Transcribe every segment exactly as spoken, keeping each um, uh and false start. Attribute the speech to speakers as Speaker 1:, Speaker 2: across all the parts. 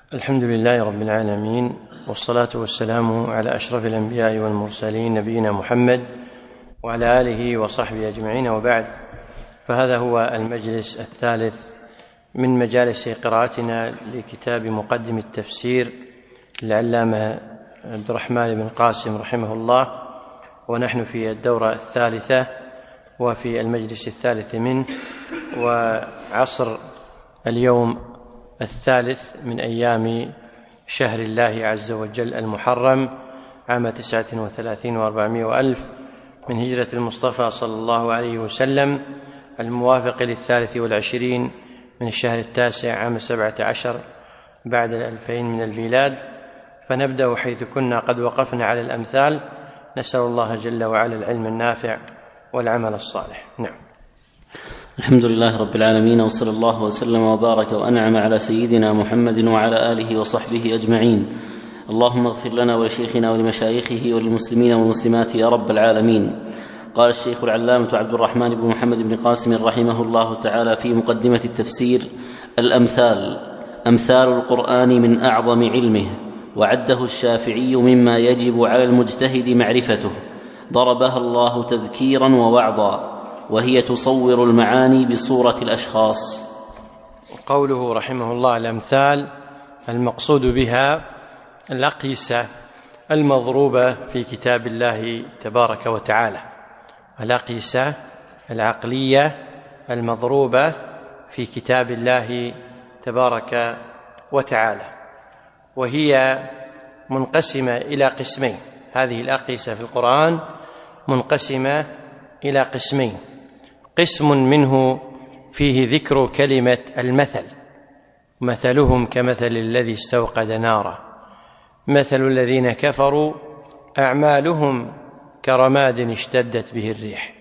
Speaker 1: الحمد لله رب العالمين، والصلاة والسلام على أشرف الأنبياء والمرسلين نبينا محمد وعلى آله وصحبه أجمعين، وبعد. فهذا هو المجلس الثالث من مجالس قراءتنا لكتاب مقدم التفسير للعلامة عبد الرحمن بن قاسم رحمه الله، ونحن في الدورة الثالثة وفي المجلس الثالث منه، وعصر اليوم الثالث من أيام شهر الله عز وجل المحرم عام تسعة وثلاثين وأربعمائة وألف من هجرة المصطفى صلى الله عليه وسلم، الموافق للثالث والعشرين من الشهر التاسع عام سبعة عشر بعد الألفين من الميلاد. فنبدأ حيث كنا قد وقفنا على الأمثال، نسأل الله جل وعلا العلم النافع والعمل الصالح. نعم.
Speaker 2: الحمد لله رب العالمين، وصلى الله وسلم وبارك وأنعم على سيدنا محمد وعلى آله وصحبه أجمعين. اللهم اغفر لنا ولشيخنا ولمشايخه وللمسلمين والمسلمات يا رب العالمين. قال الشيخ العلامة عبد الرحمن بن محمد بن قاسم رحمه الله تعالى في مقدمة التفسير: الأمثال. أمثال القرآن من أعظم علمه، وعده الشافعي مما يجب على المجتهد معرفته، ضربها الله تذكيرا ووعظا، وهي تصور المعاني بصورة الأشخاص.
Speaker 1: قوله رحمه الله الأمثال، المقصود بها الأقيسة المضروبة في كتاب الله تبارك وتعالى، الأقيسة العقلية المضروبة في كتاب الله تبارك وتعالى، وهي منقسمة إلى قسمين. هذه الأقيسة في القرآن منقسمة إلى قسمين: قسم منه فيه ذكر كلمة المثل، مثلهم كمثل الذي استوقد نارا، مثل الذين كفروا أعمالهم كرماد اشتدت به الريح.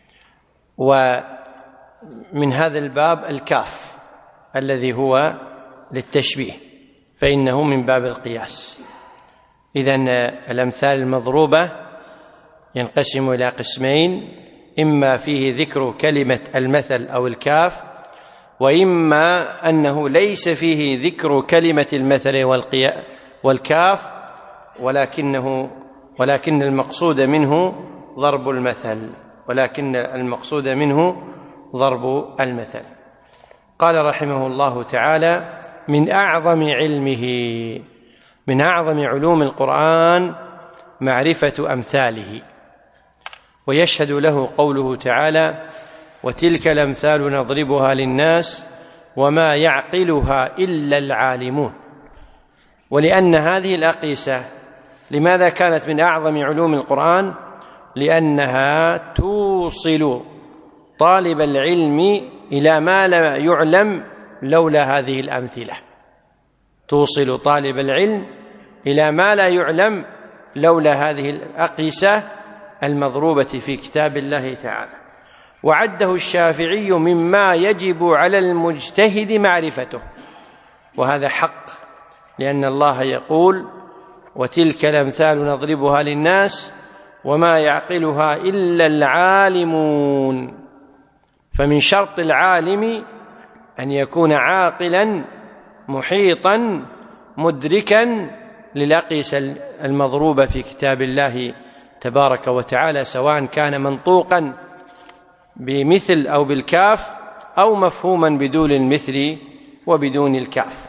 Speaker 1: ومن هذا الباب الكاف الذي هو للتشبيه، فإنه من باب القياس. إذن الأمثال المضروبة ينقسم إلى قسمين: إما فيه ذكر كلمة المثل أو الكاف، وإما أنه ليس فيه ذكر كلمة المثل والكاف، ولكنه ولكن المقصود منه ضرب المثل ولكن المقصود منه ضرب المثل. قال رحمه الله تعالى: من أعظم علمه، من أعظم علوم القرآن معرفة أمثاله. ويشهد له قوله تعالى: وتلك الأمثال نضربها للناس وما يعقلها إلا العالمون. ولأن هذه الأقيسة لماذا كانت من أعظم علوم القرآن؟ لأنها توصل طالب العلم إلى ما لا يعلم لولا هذه الأمثلة، توصل طالب العلم إلى ما لا يعلم لولا هذه الأقيسة المضروبة في كتاب الله تعالى. وعده الشافعي مما يجب على المجتهد معرفته، وهذا حق، لأن الله يقول: وتلك الأمثال نضربها للناس وما يعقلها إلا العالمون. فمن شرط العالم أن يكون عاقلا محيطا مدركا للأقيسة المضروبة في كتاب الله تبارك وتعالى، سواء كان منطوقا بمثل أو بالكاف، أو مفهوما بدون المثل وبدون الكاف.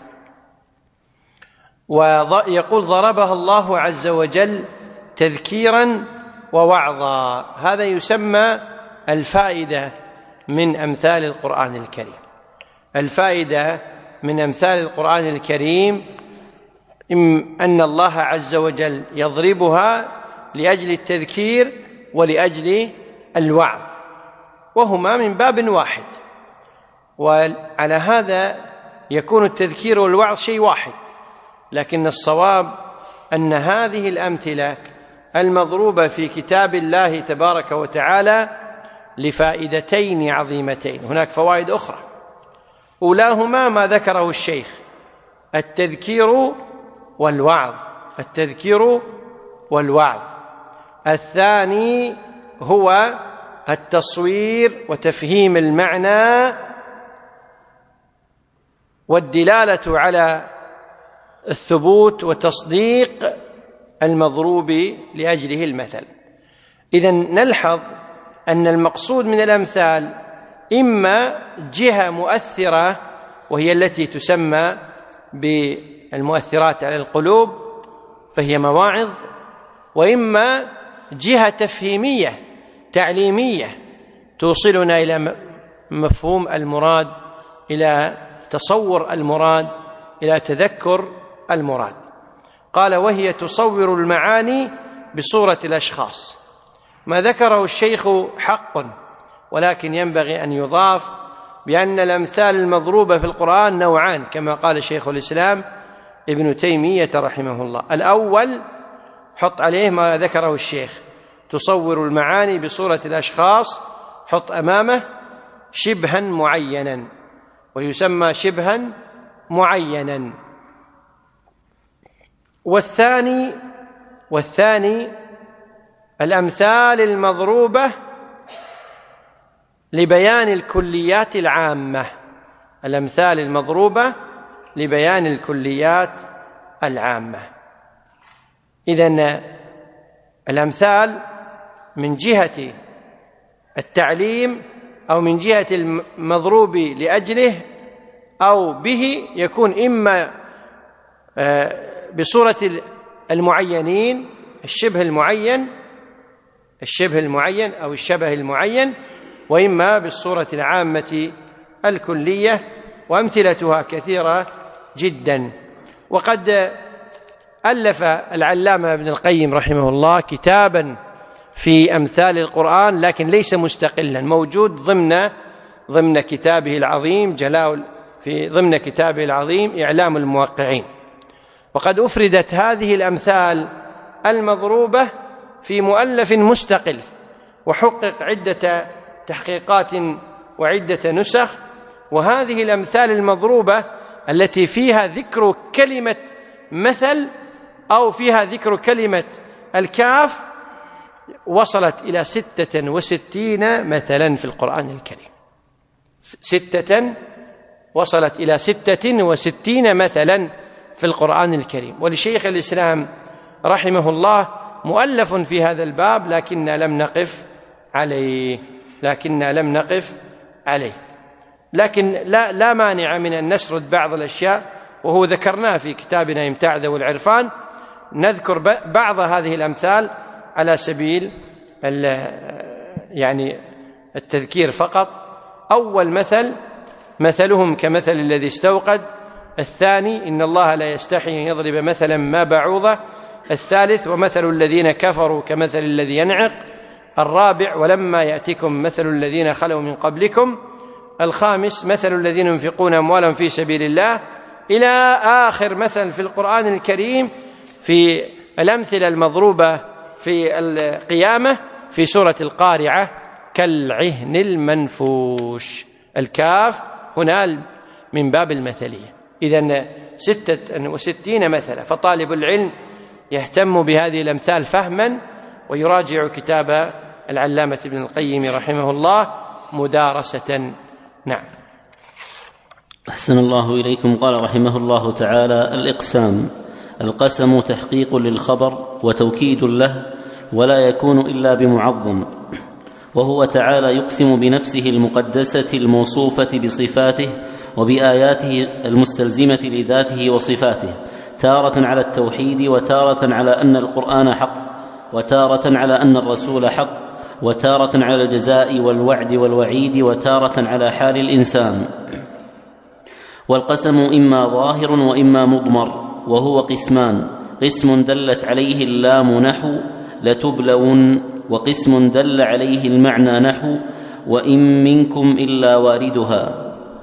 Speaker 1: ويقول: ضربها الله عز وجل تذكيرا ووعظا. هذا يسمى الفائدة من أمثال القرآن الكريم. الفائدة من أمثال القرآن الكريم أن الله عز وجل يضربها لأجل التذكير ولأجل الوعظ، وهما من باب واحد. وعلى هذا يكون التذكير والوعظ شيء واحد، لكن الصواب أن هذه الأمثلة المضروبة في كتاب الله تبارك وتعالى لفائدتين عظيمتين. هناك فوائد أخرى، أولاهما ما ذكره الشيخ: التذكير والوعظ، التذكير والوعظ. الثاني هو التصوير وتفهيم المعنى والدلالة على الثبوت وتصديق المضروب لأجله المثل. إذن نلحظ أن المقصود من الأمثال إما جهة مؤثرة وهي التي تسمى بالمؤثرات على القلوب فهي مواعظ، وإما جهة تفهيمية تعليمية توصلنا إلى مفهوم المراد، إلى تصور المراد، إلى تذكر المراد. قال: وهي تصور المعاني بصورة الأشخاص. ما ذكره الشيخ حق، ولكن ينبغي أن يضاف بأن الأمثال المضروبة في القرآن نوعان، كما قال شيخ الإسلام ابن تيمية رحمه الله. الأول حط عليه ما ذكره الشيخ، تصور المعاني بصورة الأشخاص، حط أمامه شبها معينا، ويسمى شبها معينا. والثاني والثاني الأمثال المضروبة لبيان الكليات العامة، الأمثال المضروبة لبيان الكليات العامة. إذن الأمثال من جهة التعليم أو من جهة المضروب لأجله أو به يكون إما بصورة المعينين، الشبه المعين الشبه المعين أو الشبه المعين، وإما بالصورة العامة الكلية، وأمثلتها كثيرة جدا. وقد ألف العلامة ابن القيم رحمه الله كتابا في أمثال القرآن، لكن ليس مستقلا، موجود ضمن ضمن كتابه العظيم جلاء في ضمن كتابه العظيم إعلام الموقعين. وقد أفردت هذه الأمثال المضروبة في مؤلف مستقل، وحقق عدة تحقيقات وعدة نسخ. وهذه الأمثال المضروبة التي فيها ذكر كلمة مثل أو فيها ذكر كلمة الكاف وصلت إلى ستة وستين مثلا في القرآن الكريم، ستة وصلت إلى ستة وستين مثلا في القرآن الكريم. ولشيخ الإسلام رحمه الله مؤلف في هذا الباب، لكننا لم نقف عليه لكننا لم نقف عليه لكن لا, لا مانع من أن نسرد بعض الأشياء، وهو ذكرناه في كتابنا إمتاع ذوي العرفان. نذكر بعض هذه الأمثال على سبيل يعني التذكير فقط. أول مثل: مثلهم كمثل الذي استوقد. الثاني: إن الله لا يستحي أن يضرب مثلا ما بعوضة. الثالث: ومثل الذين كفروا كمثل الذي ينعق. الرابع: ولما يأتكم مثل الذين خلوا من قبلكم. الخامس: مثل الذين ينفقون أموالهم في سبيل الله، إلى آخر مثل في القرآن الكريم في الأمثلة المضروبة في القيامة في سورة القارعة: كالعهن المنفوش. الكاف هنا من باب المثلية. إذن ستة وستين مثلا. فطالب العلم يهتم بهذه الأمثال فهما، ويراجع كتاب العلامة ابن القيم رحمه الله مدارسة. نعم.
Speaker 2: أحسن الله إليكم. قال رحمه الله تعالى: الإقسام: القسم تحقيق للخبر وتوكيد له، ولا يكون إلا بمعظم، وهو تعالى يقسم بنفسه المقدسة الموصوفة بصفاته وبآياته المستلزمة لذاته وصفاته، تارة على التوحيد، وتارة على أن القرآن حق، وتارة على أن الرسول حق، وتارة على الجزاء والوعد والوعيد، وتارة على حال الإنسان. والقسم إما ظاهر وإما مضمر، وهو قسمان: قسم دلت عليه اللام نحو لتبلون، وقسم دل عليه المعنى نحو وإن منكم إلا واردها.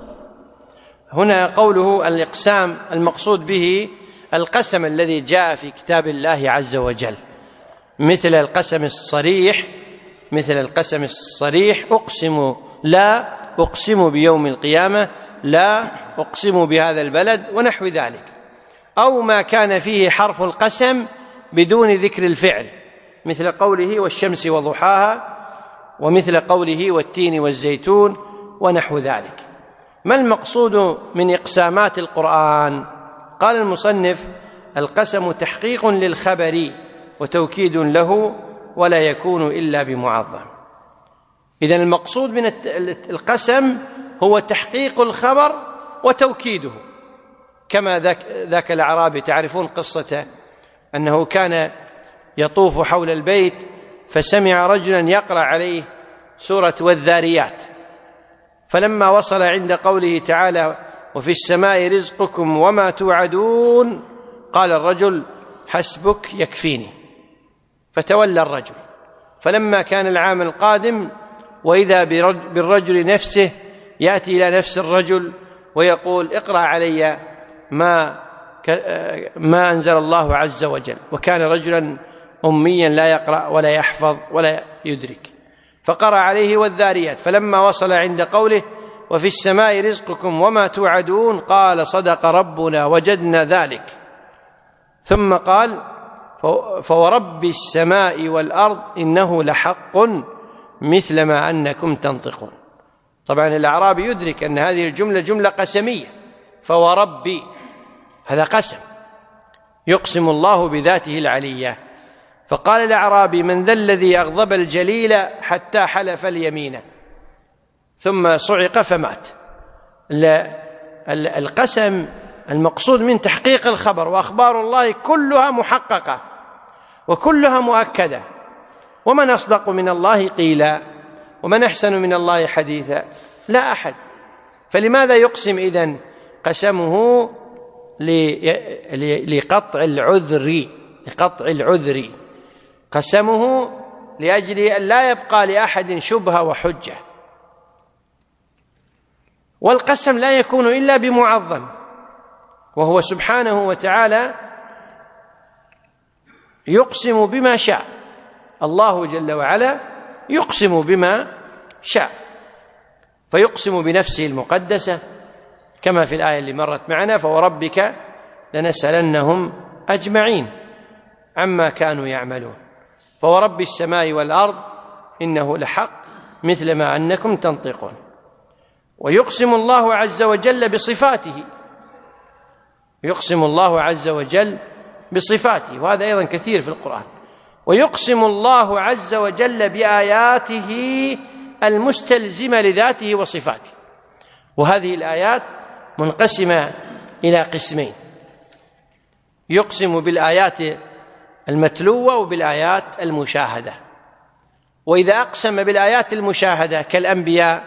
Speaker 1: هنا قوله الإقسام المقصود به القسم الذي جاء في كتاب الله عز وجل، مثل القسم الصريح مثل القسم الصريح أقسم لا أقسم بيوم القيامة، لا أقسم بهذا البلد، ونحو ذلك. أو ما كان فيه حرف القسم بدون ذكر الفعل، مثل قوله والشمس وضحاها، ومثل قوله والتين والزيتون، ونحو ذلك. ما المقصود من إقسامات القرآن؟ قال المصنف: القسم تحقيق للخبر وتوكيد له ولا يكون إلا بمعظم. إذن المقصود من القسم هو تحقيق الخبر وتوكيده، كما ذاك, ذاك الأعرابي، تعرفون قصته، أنه كان يطوف حول البيت فسمع رجلا يقرأ عليه سورة والذاريات، فلما وصل عند قوله تعالى: وفي السماء رزقكم وما توعدون، قال الرجل: حسبك يكفيني. فتولى الرجل، فلما كان العام القادم وإذا بالرجل نفسه يأتي إلى نفس الرجل ويقول: اقرأ علي ما ما أنزل الله عز وجل، وكان رجلا أميا لا يقرأ ولا يحفظ ولا يدرك، فقرأ عليه والذاريات، فلما وصل عند قوله: وفي السماء رزقكم وما توعدون، قال: صدق ربنا وجدنا ذلك. ثم قال: فورب السماء والأرض إنه لحق مثل ما أنكم تنطقون. طبعا الأعرابي يدرك أن هذه الجملة جملة قسمية، فوربي هذا قسم يقسم الله بذاته العلية. فقال الأعرابي: من ذا الذي أغضب الجليل حتى حلف اليمين، ثم صعق فمات. القسم المقصود من تحقيق الخبر، وأخبار الله كلها محققة وكلها مؤكدة. ومن أصدق من الله قيلا ومن أحسن من الله حديثا؟ لا أحد. فلماذا يقسم إذن؟ قسمه لقطع العذر، لقطع العذر، قسمه لأجل أن لا يبقى لأحد شبهة وحجة. والقسم لا يكون إلا بمعظم، وهو سبحانه وتعالى يقسم بما شاء. الله جل وعلا يقسم بما شاء، فيقسم بنفسه المقدسة كما في الآية اللي مرت معنا: فوربك لنسألنهم أجمعين عما كانوا يعملون، فورب السماء والأرض إنه لحق مثل ما أنكم تنطقون. ويقسم الله عز وجل بصفاته، يقسم الله عز وجل بصفاته، وهذا أيضا كثير في القرآن. ويقسم الله عز وجل بآياته المستلزمة لذاته وصفاته، وهذه الآيات منقسمة إلى قسمين: يقسم بالآيات المتلوة وبالآيات المشاهدة. وإذا أقسم بالآيات المشاهدة كالأنبياء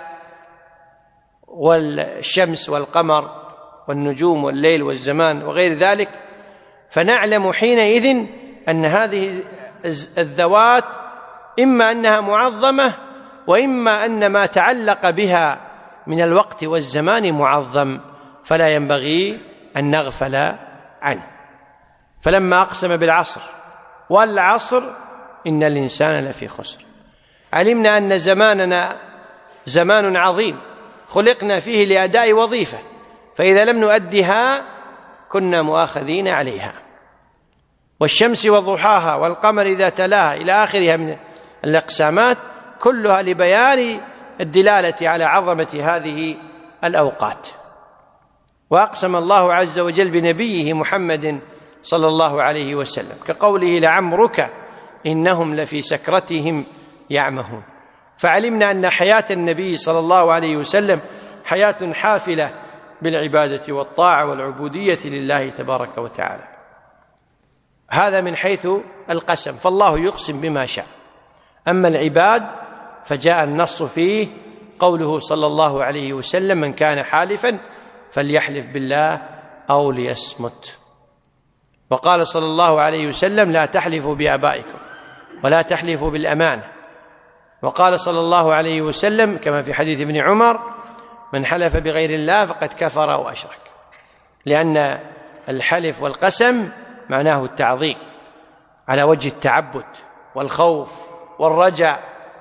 Speaker 1: والشمس والقمر والنجوم والليل والزمان وغير ذلك، فنعلم حينئذ أن هذه الذوات إما أنها معظمة، وإما أن ما تعلق بها من الوقت والزمان معظم، فلا ينبغي أن نغفل عنه. فلما أقسم بالعصر: والعصر إن الإنسان لفي خسر، علمنا أن زماننا زمان عظيم خلقنا فيه لأداء وظيفة، فإذا لم نؤدها كنا مؤاخذين عليها. والشمس وضحاها والقمر إذا تلاها إلى آخرها من الأقسامات، كلها لبيان الدلالة على عظمة هذه الأوقات. وأقسم الله عز وجل بنبيه محمد صلى الله عليه وسلم كقوله: لعمرك إنهم لفي سكرتهم يعمهون. فعلمنا أن حياة النبي صلى الله عليه وسلم حياة حافلة بالعبادة والطاعة والعبودية لله تبارك وتعالى. هذا من حيث القسم، فالله يقسم بما شاء. أما العباد فجاء النص فيه قوله صلى الله عليه وسلم: من كان حالفا فليحلف بالله أو ليصمت. وقال صلى الله عليه وسلم: لا تحلفوا بآبائكم ولا تحلفوا بالأمانة. وقال صلى الله عليه وسلم كما في حديث ابن عمر: من حلف بغير الله فقد كفر أو أشرك، لأن الحلف والقسم معناه التعظيم على وجه التعبد والخوف والرجاء،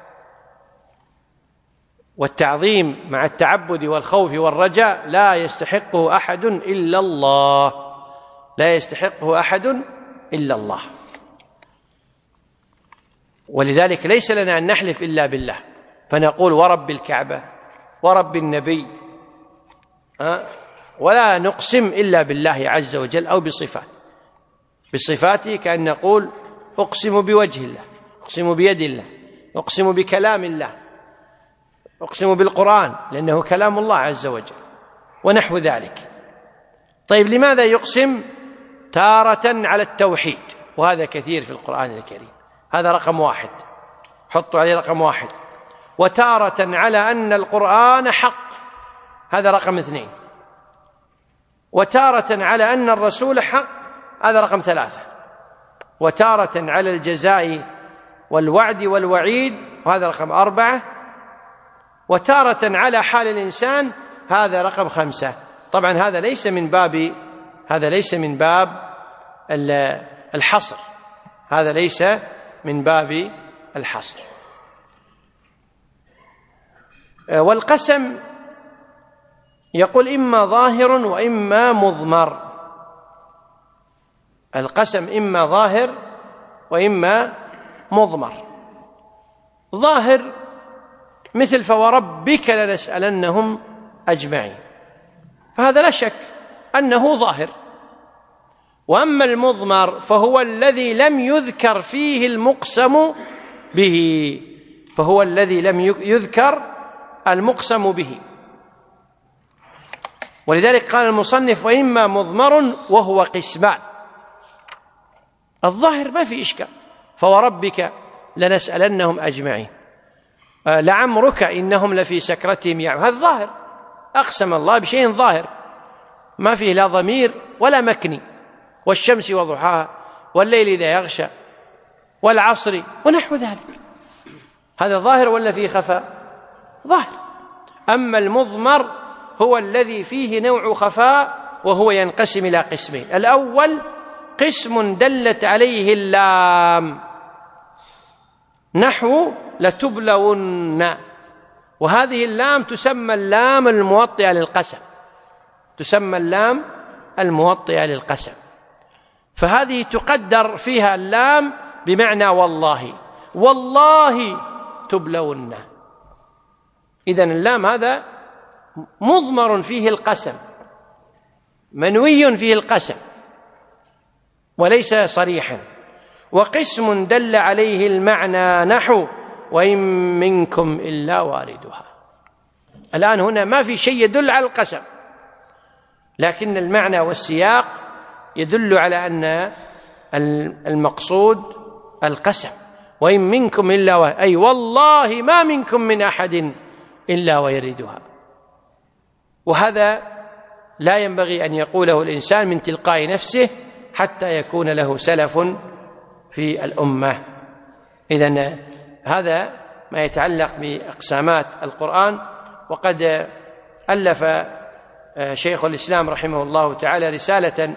Speaker 1: والتعظيم مع التعبد والخوف والرجاء لا يستحقه أحد إلا الله، لا يستحقه أحد إلا الله. ولذلك ليس لنا أن نحلف إلا بالله، فنقول: ورب الكعبة ورب النبي، ولا نقسم إلا بالله عز وجل أو بصفاته، بصفاته كأن نقول أقسم بوجه الله، أقسم بيد الله، أقسم بكلام الله، أقسم بالقرآن لأنه كلام الله عز وجل، ونحو ذلك. طيب لماذا يقسم؟ تارة على التوحيد، وهذا كثير في القرآن الكريم، هذا رقم واحد، حطوا عليه رقم واحد. وتارة على أن القرآن حق، هذا رقم اثنين. وتارة على أن الرسول حق، هذا رقم ثلاثة. وتارة على الجزاء والوعد والوعيد، وهذا رقم أربعة. وتارة على حال الإنسان، هذا رقم خمسة. طبعا هذا ليس من باب هذا ليس من باب الحصر، هذا ليس من باب الحصر. والقسم يقول إما ظاهر وإما مضمر، القسم إما ظاهر وإما مضمر. ظاهر مثل فوربك لنسألنهم أجمعين، فهذا لا شك أنه ظاهر. وأما المضمر فهو الذي لم يذكر فيه المقسم به، فهو الذي لم يذكر المقسم به. ولذلك قال المصنف وإما مضمر وهو قسمان. الظاهر ما في إشكال، فوربك لنسألنهم أجمعين، لعمرك إنهم لفي سكرتهم يعمهون، هذا ظاهر، أقسم الله بشيء ظاهر ما فيه لا ضمير ولا مكني. والشمس وضحاها والليل إذا يغشى والعصر ونحو ذلك، هذا ظاهر ولا فيه خفاء؟ ظاهر. أما المضمر هو الذي فيه نوع خفاء، وهو ينقسم إلى قسمين. الأول قسم دلت عليه اللام، نحو لتبلون، وهذه اللام تسمى اللام الموطئة للقسم، تسمى اللام الموطئة للقسم، فهذه تقدر فيها اللام بمعنى والله، والله تبلون. إذن اللام هذا مضمر فيه القسم، منوي فيه القسم وليس صريحا. وقسم دل عليه المعنى، نحو وإن منكم إلا واردها. الآن هنا ما في شيء يدل على القسم، لكن المعنى والسياق يدل على أن المقصود القسم. وإن منكم إلا واردها، أي والله ما منكم من أحد إلا ويردها. وهذا لا ينبغي أن يقوله الإنسان من تلقاء نفسه حتى يكون له سلف في الأمة. إذن هذا ما يتعلق بأقسامات القرآن. وقد ألف شيخ الإسلام رحمه الله تعالى رسالة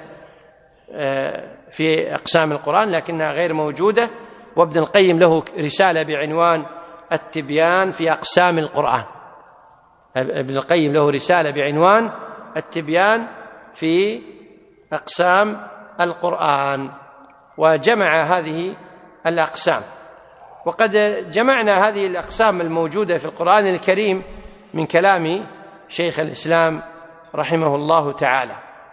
Speaker 1: في أقسام القرآن لكنها غير موجودة، وابن القيم له رسالة بعنوان التبيان في أقسام القرآن. ابن القيم له رسالة بعنوان التبيان في أقسام القرآن، وجمع هذه الأقسام. وقد جمعنا هذه الأقسام الموجودة في القرآن الكريم من كلام شيخ الإسلام رحمه الله تعالى.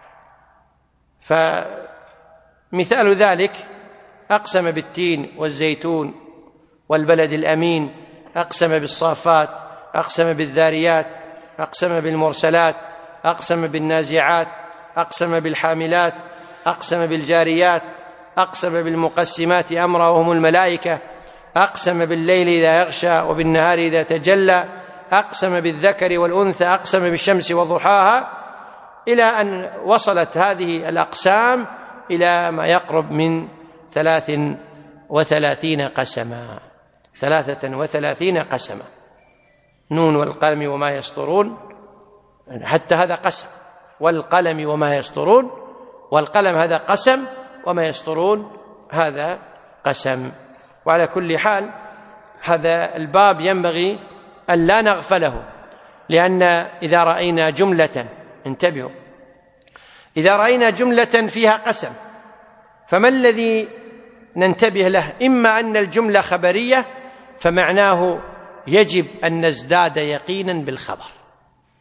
Speaker 1: فمثال ذلك أقسم بالتين والزيتون والبلد الأمين، أقسم بالصافات، أقسم بالذاريات، أقسم بالمرسلات، أقسم بالنازعات، أقسم بالحاملات، أقسم بالجاريات، أقسم بالمقسمات أمرا وهم الملائكة، أقسم بالليل إذا يغشى وبالنهار إذا تجلى، أقسم بالذكر والأنثى، أقسم بالشمس وضحاها، إلى أن وصلت هذه الأقسام إلى ما يقرب من ثلاث وثلاثين قسما، ثلاثة وثلاثين قسما. نون والقلم وما يسطرون، حتى هذا قسم، والقلم وما يسطرون، والقلم هذا قسم، وما يسطرون هذا قسم. وعلى كل حال هذا الباب ينبغي أن لا نغفله، لأن إذا رأينا جملة، انتبهوا، إذا رأينا جملة فيها قسم فما الذي ننتبه له؟ إما أن الجملة خبرية فمعناه يجب أن نزداد يقينا بالخبر،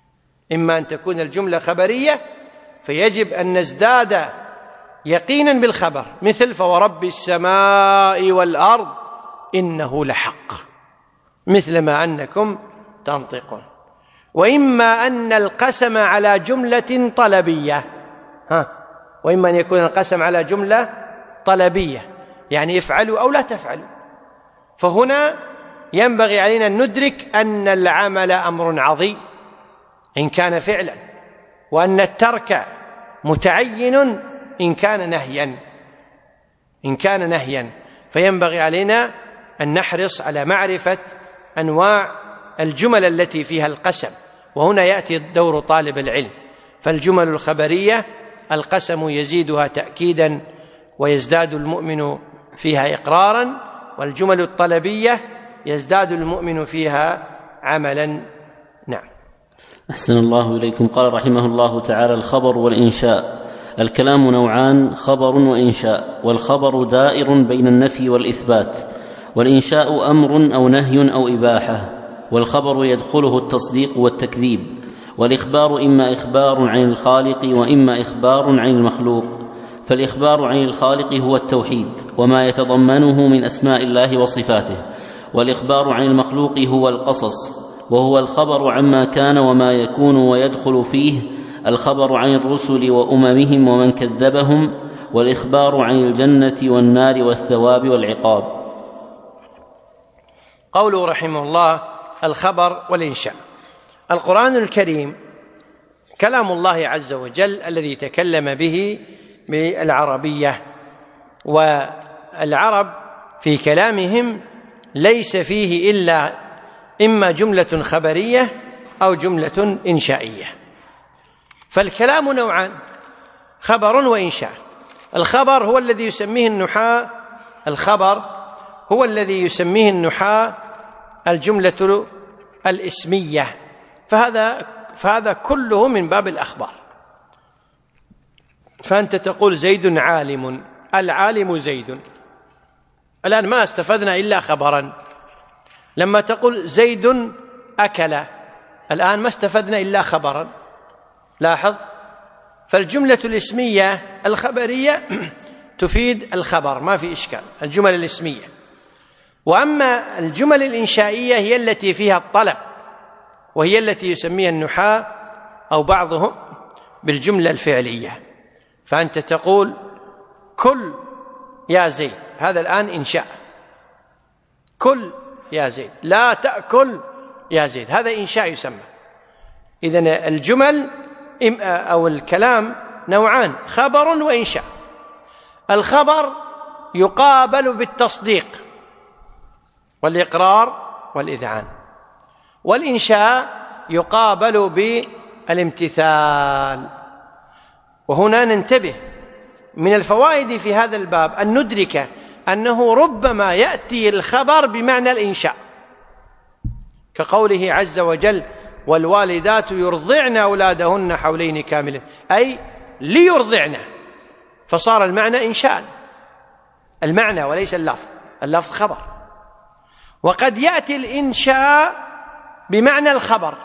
Speaker 1: إما أن تكون الجملة خبرية فيجب أن نزداد يقينا بالخبر، مثل فورب السماء والأرض إنه لحق، مثل ما أنكم تنطقون. وإما أن القسم على جملة طلبية، ها وإما أن يكون القسم على جملة طلبية، يعني افعلوا أو لا تفعلوا. فهنا ينبغي علينا أن ندرك أن العمل أمر عظيم إن كان فعلا، وأن الترك متعين إن كان نهيا إن كان نهيا فينبغي علينا أن نحرص على معرفة أنواع الجمل التي فيها القسم. وهنا يأتي دور طالب العلم، فالجمل الخبرية القسم يزيدها تأكيدا ويزداد المؤمن فيها إقرارا، والجمل الطلبية يزداد المؤمن فيها عملا. نعم.
Speaker 2: أحسن الله إليكم. قال رحمه الله تعالى: الخبر والإنشاء. الكلام نوعان: خبر وإنشاء. والخبر دائر بين النفي والإثبات، والإنشاء أمر أو نهي أو إباحة، والخبر يدخله التصديق والتكذيب. والإخبار إما إخبار عن الخالق وإما إخبار عن المخلوق. فالإخبار عن الخالق هو التوحيد وما يتضمنه من أسماء الله وصفاته، والإخبار عن المخلوق هو القصص وهو الخبر عما كان وما يكون، ويدخل فيه الخبر عن الرسل وأممهم ومن كذبهم، والإخبار عن الجنة والنار والثواب والعقاب.
Speaker 1: قوله رحمه الله: الخبر والإنشاء. القرآن الكريم كلام الله عز وجل الذي تكلم به بالعربية، والعرب في كلامهم ليس فيه إلا إما جملة خبرية أو جملة إنشائية. فالكلام نوعان: خبر وإنشاء. الخبر هو الذي يسميه النحاة الخبر هو الذي يسميه النحاة الجملة الإسمية، فهذا فهذا كله من باب الأخبار. فأنت تقول زيد عالم، العالم زيد، الآن ما استفدنا إلا خبرا. لما تقول زيد أكل، الآن ما استفدنا إلا خبرا. لاحظ، فالجملة الإسمية الخبرية تفيد الخبر، ما في إشكال، الجمل الإسمية. وأما الجمل الإنشائية هي التي فيها الطلب، وهي التي يسميها النحاة أو بعضهم بالجملة الفعلية. فأنت تقول كل يا زيد، هذا الآن إنشاء، كل يا زيد، لا تأكل يا زيد، هذا إنشاء يسمى. إذن الجمل أو الكلام نوعان: خبر وإنشاء. الخبر يقابل بالتصديق والإقرار والإذعان، والإنشاء يقابل بالامتثال. وهنا ننتبه، من الفوائد في هذا الباب أن ندرك أنه ربما يأتي الخبر بمعنى الإنشاء، كقوله عز وجل: والوالدات يرضعن أولادهن حولين كاملين، أي ليرضعن، فصار المعنى إنشاء، المعنى وليس اللفظ، اللفظ خبر. وقد يأتي الإنشاء بمعنى الخبر،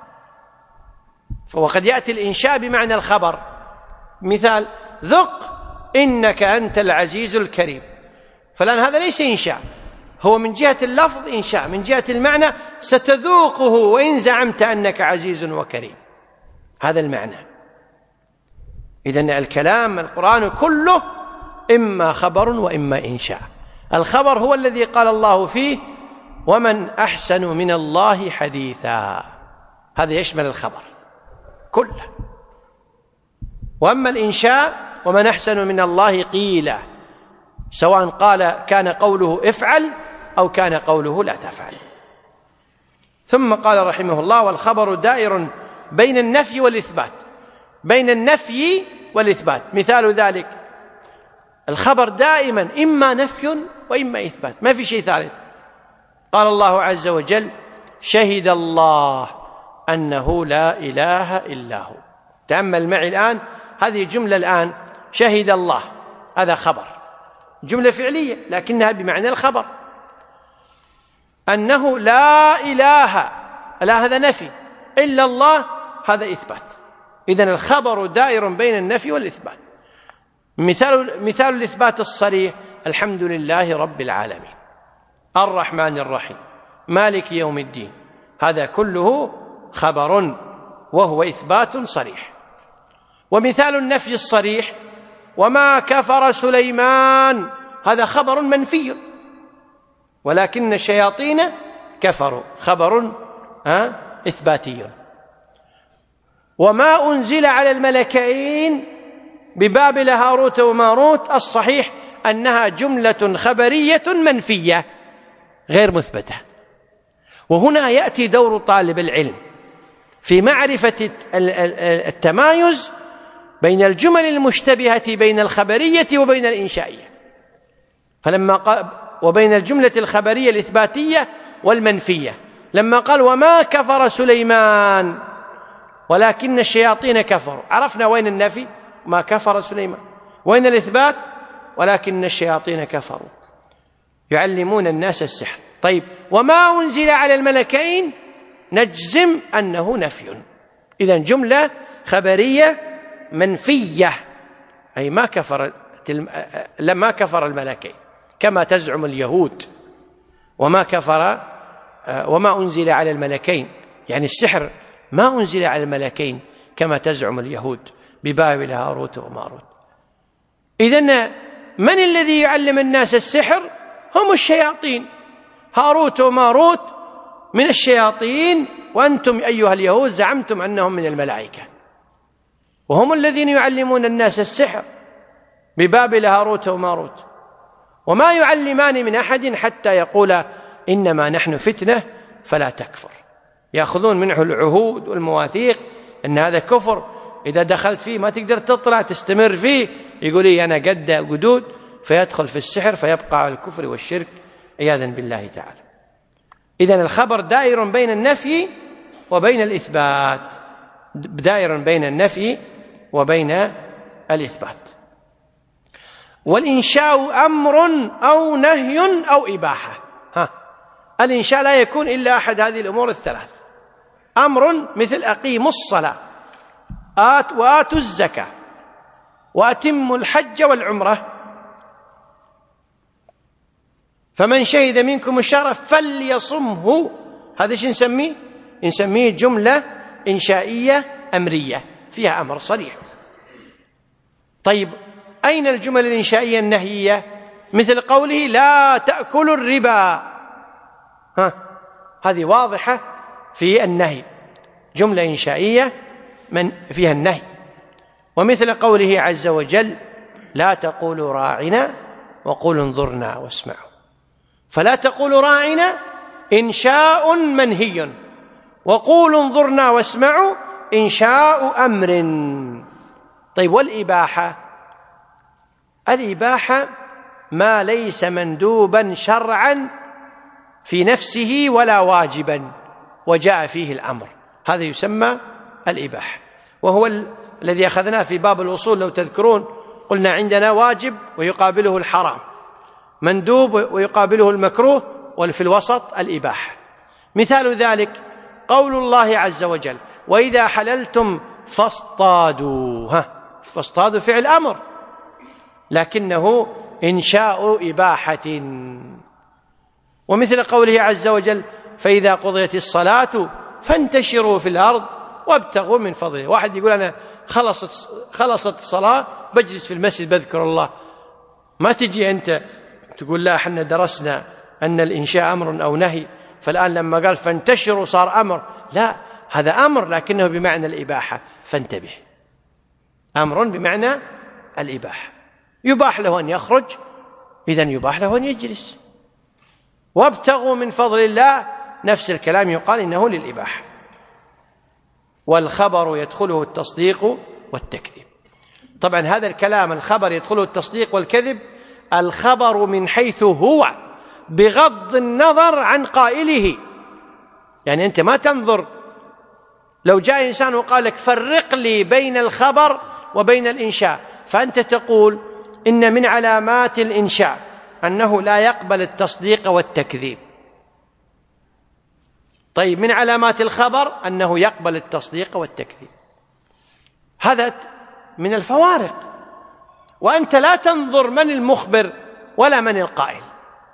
Speaker 1: وقد يأتي الإنشاء بمعنى الخبر. مثال: ذق إنك أنت العزيز الكريم، فالآن هذا ليس إنشاء، هو من جهة اللفظ إنشاء، من جهة المعنى ستذوقه وإن زعمت أنك عزيز وكريم، هذا المعنى. إذن الكلام القرآن كله إما خبر وإما إنشاء. الخبر هو الذي قال الله فيه: ومن أحسن من الله حديثا، هذا يشمل الخبر كله. وأما الإنشاء: ومن أحسن من الله قيلا، سواء قال كان قوله افعل أو كان قوله لا تفعل. ثم قال رحمه الله: والخبر دائر بين النفي والإثبات. بين النفي والإثبات، مثال ذلك الخبر دائما إما نفي وإما إثبات، ما في شيء ثالث. قال الله عز وجل: شهد الله أنه لا إله إلا هو. تأمل معي الآن هذه الجملة، الآن شهد الله، هذا خبر، جملة فعلية لكنها بمعنى الخبر. أنه لا إله، لا هذا نفي، إلا الله هذا إثبات. إذن الخبر دائر بين النفي والإثبات. مثال, مثال الإثبات الصريح: الحمد لله رب العالمين، الرحمن الرحيم، مالك يوم الدين، هذا كله خبر وهو إثبات صريح. ومثال النفي الصريح: وما كفر سليمان، هذا خبر منفي، ولكن الشياطين كفروا، خبر ها إثباتي. وما أنزل على الملكين ببابل هاروت وماروت، الصحيح أنها جملة خبرية منفية غير مثبتة. وهنا يأتي دور طالب العلم في معرفة التمايز بين الجمل المشتبهة بين الخبرية وبين الإنشائية، فلما قال وبين الجملة الخبرية الإثباتية والمنفية. لما قال وما كفر سليمان ولكن الشياطين كفروا، عرفنا وين النفي؟ ما كفر سليمان. وين الإثبات؟ ولكن الشياطين كفروا يعلمون الناس السحر. طيب، وما أنزل على الملكين نجزم أنه نفي. إذن جملة خبرية منفية، أي ما كفر لما كفر الملكين كما تزعم اليهود. وما كفر وما أنزل على الملكين، يعني السحر ما أنزل على الملكين كما تزعم اليهود ببابل هاروت وماروت. إذن من الذي يعلم الناس السحر؟ هم الشياطين. هاروت وماروت من الشياطين، وأنتم أيها اليهود زعمتم أنهم من الملائكة، وهم الذين يعلمون الناس السحر ببابل هاروت وماروت. وما يعلمان من أحد حتى يقول إنما نحن فتنة فلا تكفر، يأخذون منه العهود والمواثيق أن هذا كفر، إذا دخلت فيه ما تقدر تطلع، تستمر فيه، يقول لي أنا قد قدود، فيدخل في السحر فيبقى على الكفر والشرك عياذا بالله تعالى. إذن الخبر دائر بين النفي وبين الإثبات، دائر بين النفي وبين الإثبات. والإنشاء أمر أو نهي أو إباحة. ها، الإنشاء لا يكون إلا أحد هذه الأمور الثلاث. أمر مثل أقيموا الصلاة، آت وآتوا الزكاة، وأتموا الحج والعمرة، فمن شهد منكم الشهر فليصمه. هذا ايش نسميه؟ نسميه جملة إنشائية أمرية فيها أمر صريح. طيب، أين الجمل الإنشائية النهية؟ مثل قوله لا تأكلوا الربا، ها، هذه واضحة في النهي، جملة إنشائية من فيها النهي. ومثل قوله عز وجل لا تقولوا راعنا وقولوا انظرنا واسمعوا، فلا تقولوا راعنا إنشاء منهي، وقولوا انظرنا واسمعوا إنشاء أمر. طيب، والإباحة؟ الإباحة ما ليس مندوبا شرعا في نفسه ولا واجبا وجاء فيه الأمر، هذا يسمى الإباحة، وهو ال... الذي أخذناه في باب الوصول. لو تذكرون قلنا عندنا واجب ويقابله الحرام، مندوب ويقابله المكروه، وفي الوسط الإباحة. مثال ذلك قول الله عز وجل وإذا حللتم فاصطادوا، ها، فاصطادوا فعل أمر لكنه إنشاء إباحة. ومثل قوله عز وجل فإذا قضيت الصلاة فانتشروا في الأرض وابتغوا من فضله. واحد يقول أنا خلصت خلصت الصلاة بجلس في المسجد بذكر الله، ما تجي أنت تقول لا احنا درسنا أن الإنشاء أمر أو نهي، فالآن لما قال فانتشروا صار أمر. لا، هذا أمر لكنه بمعنى الإباحة، فانتبه، أمر بمعنى الإباحة، يباح له أن يخرج، إذن يباح له أن يجلس. وابتغوا من فضل الله نفس الكلام يقال إنه للإباحة. والخبر يدخله التصديق والتكذيب. طبعا هذا الكلام الخبر يدخله التصديق والكذب، الخبر من حيث هو بغض النظر عن قائله، يعني أنت ما تنظر. لو جاء إنسان وقال لك فرق لي بين الخبر وبين الإنشاء، فأنت تقول إن من علامات الإنشاء أنه لا يقبل التصديق والتكذيب. طيب، من علامات الخبر أنه يقبل التصديق والتكذيب، هذا من الفوارق. وأنت لا تنظر من المخبر ولا من القائل،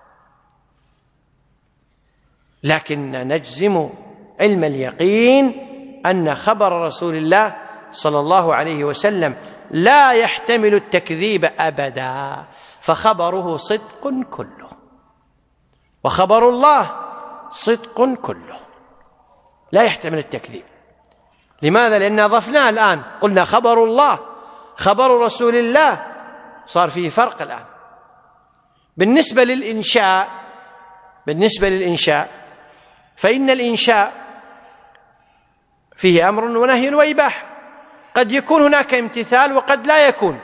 Speaker 1: لكن نجزم علم اليقين أن خبر رسول الله صلى الله عليه وسلم لا يحتمل التكذيب أبدا، فخبره صدق كله، وخبر الله صدق كله لا يحتمل التكذيب. لماذا؟ لأن أضفناه الآن، قلنا خبر الله خبر رسول الله، صار فيه فرق الآن. بالنسبة للإنشاء بالنسبة للإنشاء فإن الإنشاء فيه أمر ونهي وإباحة، قد يكون هناك امتثال وقد لا يكون،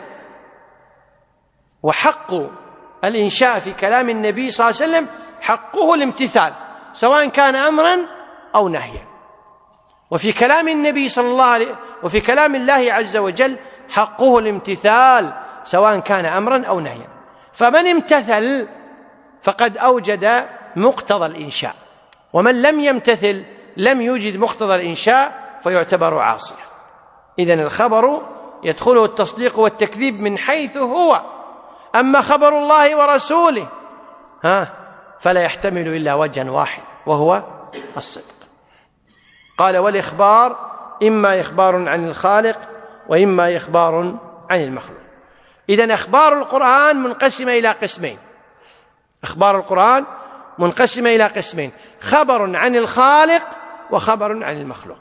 Speaker 1: وحق الإنشاء في كلام النبي صلى الله عليه وسلم حقه الامتثال سواء كان أمرا أو نهيا، وفي كلام النبي صلى الله عليه وفي كلام الله عز وجل حقه الامتثال سواء كان أمرا أو نهيا. فمن امتثل فقد أوجد مقتضى الإنشاء، ومن لم يمتثل لم يوجد مقتضى الإنشاء فيعتبر عاصيا. إذن الخبر يدخله التصديق والتكذيب من حيث هو، أما خبر الله ورسوله ها فلا يحتمل إلا وجها واحد وهو الصدق. قال: والإخبار إما إخبار عن الخالق وإما إخبار عن المخلوق. إذن أخبار القرآن منقسمة إلى قسمين، أخبار القرآن منقسمة إلى قسمين: خبر عن الخالق وخبر عن المخلوق.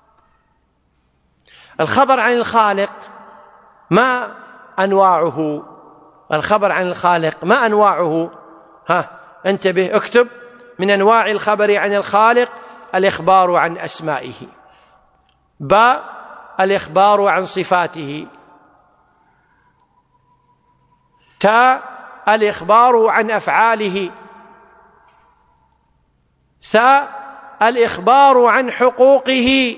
Speaker 1: الخبر عن الخالق ما أنواعه؟ الخبر عن الخالق ما أنواعه؟ ها انتبه، اكتب: من أنواع الخبر عن الخالق الإخبار عن أسمائه، باء الإخبار عن صفاته، تاء الإخبار عن أفعاله، ثاء الإخبار عن حقوقه.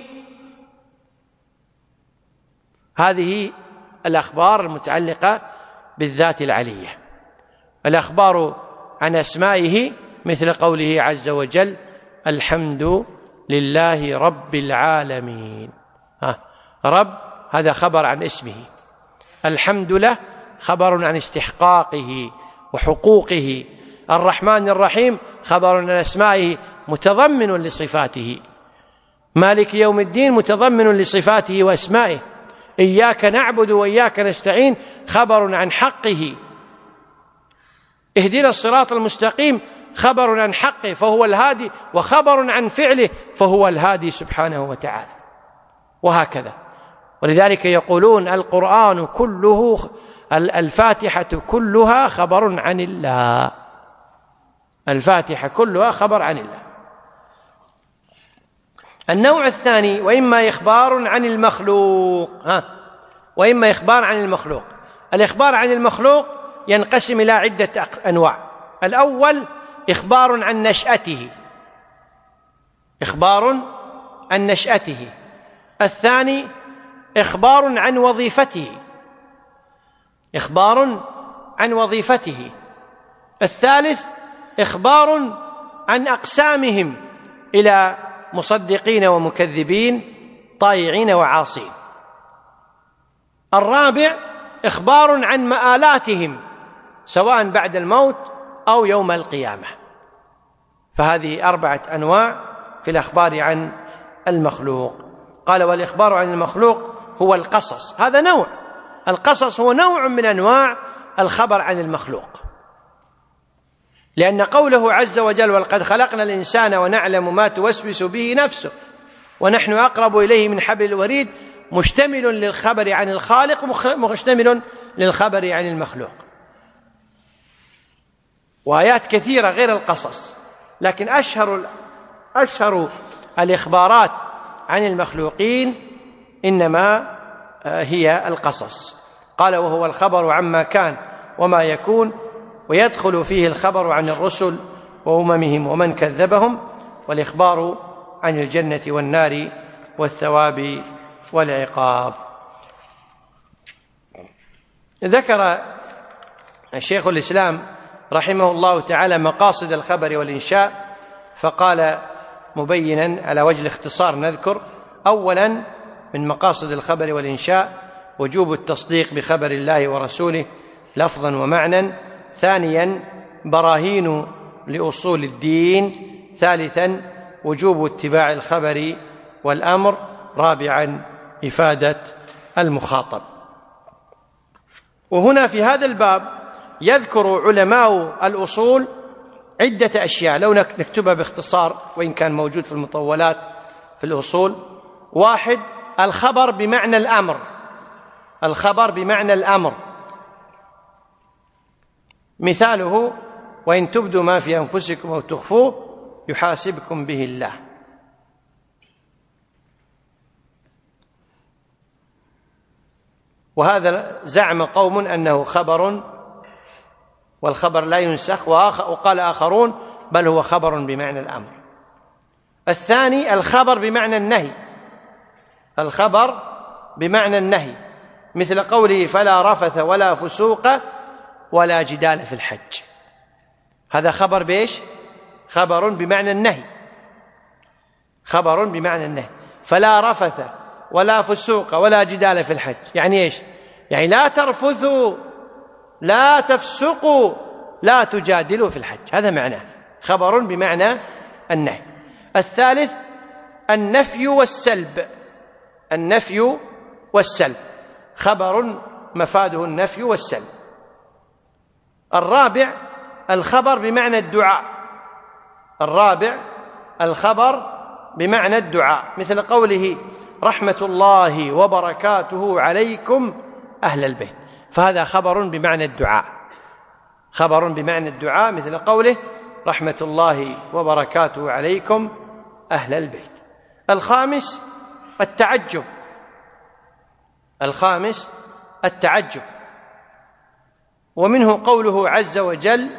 Speaker 1: هذه الأخبار المتعلقة بالذات العلية. الأخبار عن أسمائه مثل قوله عز وجل: الحمد لله رب العالمين. ها رب هذا خبر عن اسمه، الحمد له خبر عن استحقاقه وحقوقه، الرحمن الرحيم خبر عن أسمائه متضمن لصفاته، مالك يوم الدين متضمن لصفاته وأسمائه، إياك نعبد وإياك نستعين خبر عن حقه، اهدنا الصراط المستقيم خبر عن حقه فهو الهادي، وخبر عن فعله فهو الهادي سبحانه وتعالى، وهكذا. ولذلك يقولون القرآن كله، الفاتحة كلها خبر عن الله، الفاتحة كلها خبر عن الله. النوع الثاني: وإما إخبار عن المخلوق، ها وإما إخبار عن المخلوق. الإخبار عن المخلوق ينقسم إلى عدة أنواع. الأول إخبار عن نشأته، إخبار عن نشأته. الثاني إخبار عن وظيفته، إخبار عن وظيفته. الثالث إخبار عن أقسامهم إلى مصدقين ومكذبين، طائعين وعاصين. الرابع إخبار عن مآلاتهم سواء بعد الموت أو يوم القيامة. فهذه أربعة أنواع في الأخبار عن المخلوق. قال: والإخبار عن المخلوق هو القصص، هذا نوع، القصص هو نوع من أنواع الخبر عن المخلوق، لأن قوله عز وجل: ولقد خلقنا الإنسان ونعلم ما توسوس به نفسه ونحن أقرب إليه من حبل الوريد، مشتمل للخبر عن الخالق ومشتمل للخبر عن المخلوق. وآيات كثيرة غير القصص، لكن أشهر أشهر الإخبارات عن المخلوقين إنما هي القصص. قال: وهو الخبر عما كان وما يكون، ويدخل فيه الخبر عن الرسل وأممهم ومن كذبهم، والإخبار عن الجنة والنار والثواب والعقاب. ذكر شيخ الإسلام رحمه الله تعالى مقاصد الخبر والإنشاء، فقال: مبينا على وجه الاختصار نذكر: أولا من مقاصد الخبر والإنشاء وجوب التصديق بخبر الله ورسوله لفظا ومعنى. ثانيا براهين لأصول الدين. ثالثا وجوب اتباع الخبر والأمر. رابعا إفادة المخاطب. وهنا في هذا الباب يذكر علماء الأصول عدة أشياء لو نكتبها باختصار وإن كان موجود في المطولات في الأصول. واحد: الخبر بمعنى الأمر. الخبر بمعنى الأمر مثاله: وإن تبدوا ما في أنفسكم أو تخفوه يحاسبكم به الله. وهذا زعم قوم أنه خبر والخبر لا ينسخ، وقال آخرون بل هو خبر بمعنى الأمر. الثاني الخبر بمعنى النهي. الخبر بمعنى النهي مثل قوله: فلا رفث ولا فسوق ولا جدال في الحج. هذا خبر بإيش؟ خبر بمعنى النهي. خبر بمعنى النهي. فلا رفث ولا فسوق ولا جدال في الحج يعني إيش؟ يعني لا ترفثوا، لا تفسقوا، لا تجادلوا في الحج. هذا معناه خبر بمعنى النهي. الثالث النفي والسلب. النفي والسلب خبر مفاده النفي والسلب. الرابع الخبر بمعنى الدعاء. الرابع الخبر بمعنى الدعاء مثل قوله: رحمة الله وبركاته عليكم أهل البيت. فهذا خبر بمعنى الدعاء. خبر بمعنى الدعاء مثل قوله: رحمة الله وبركاته عليكم أهل البيت. الخامس التعجب. الخامس التعجب ومنه قوله عز وجل: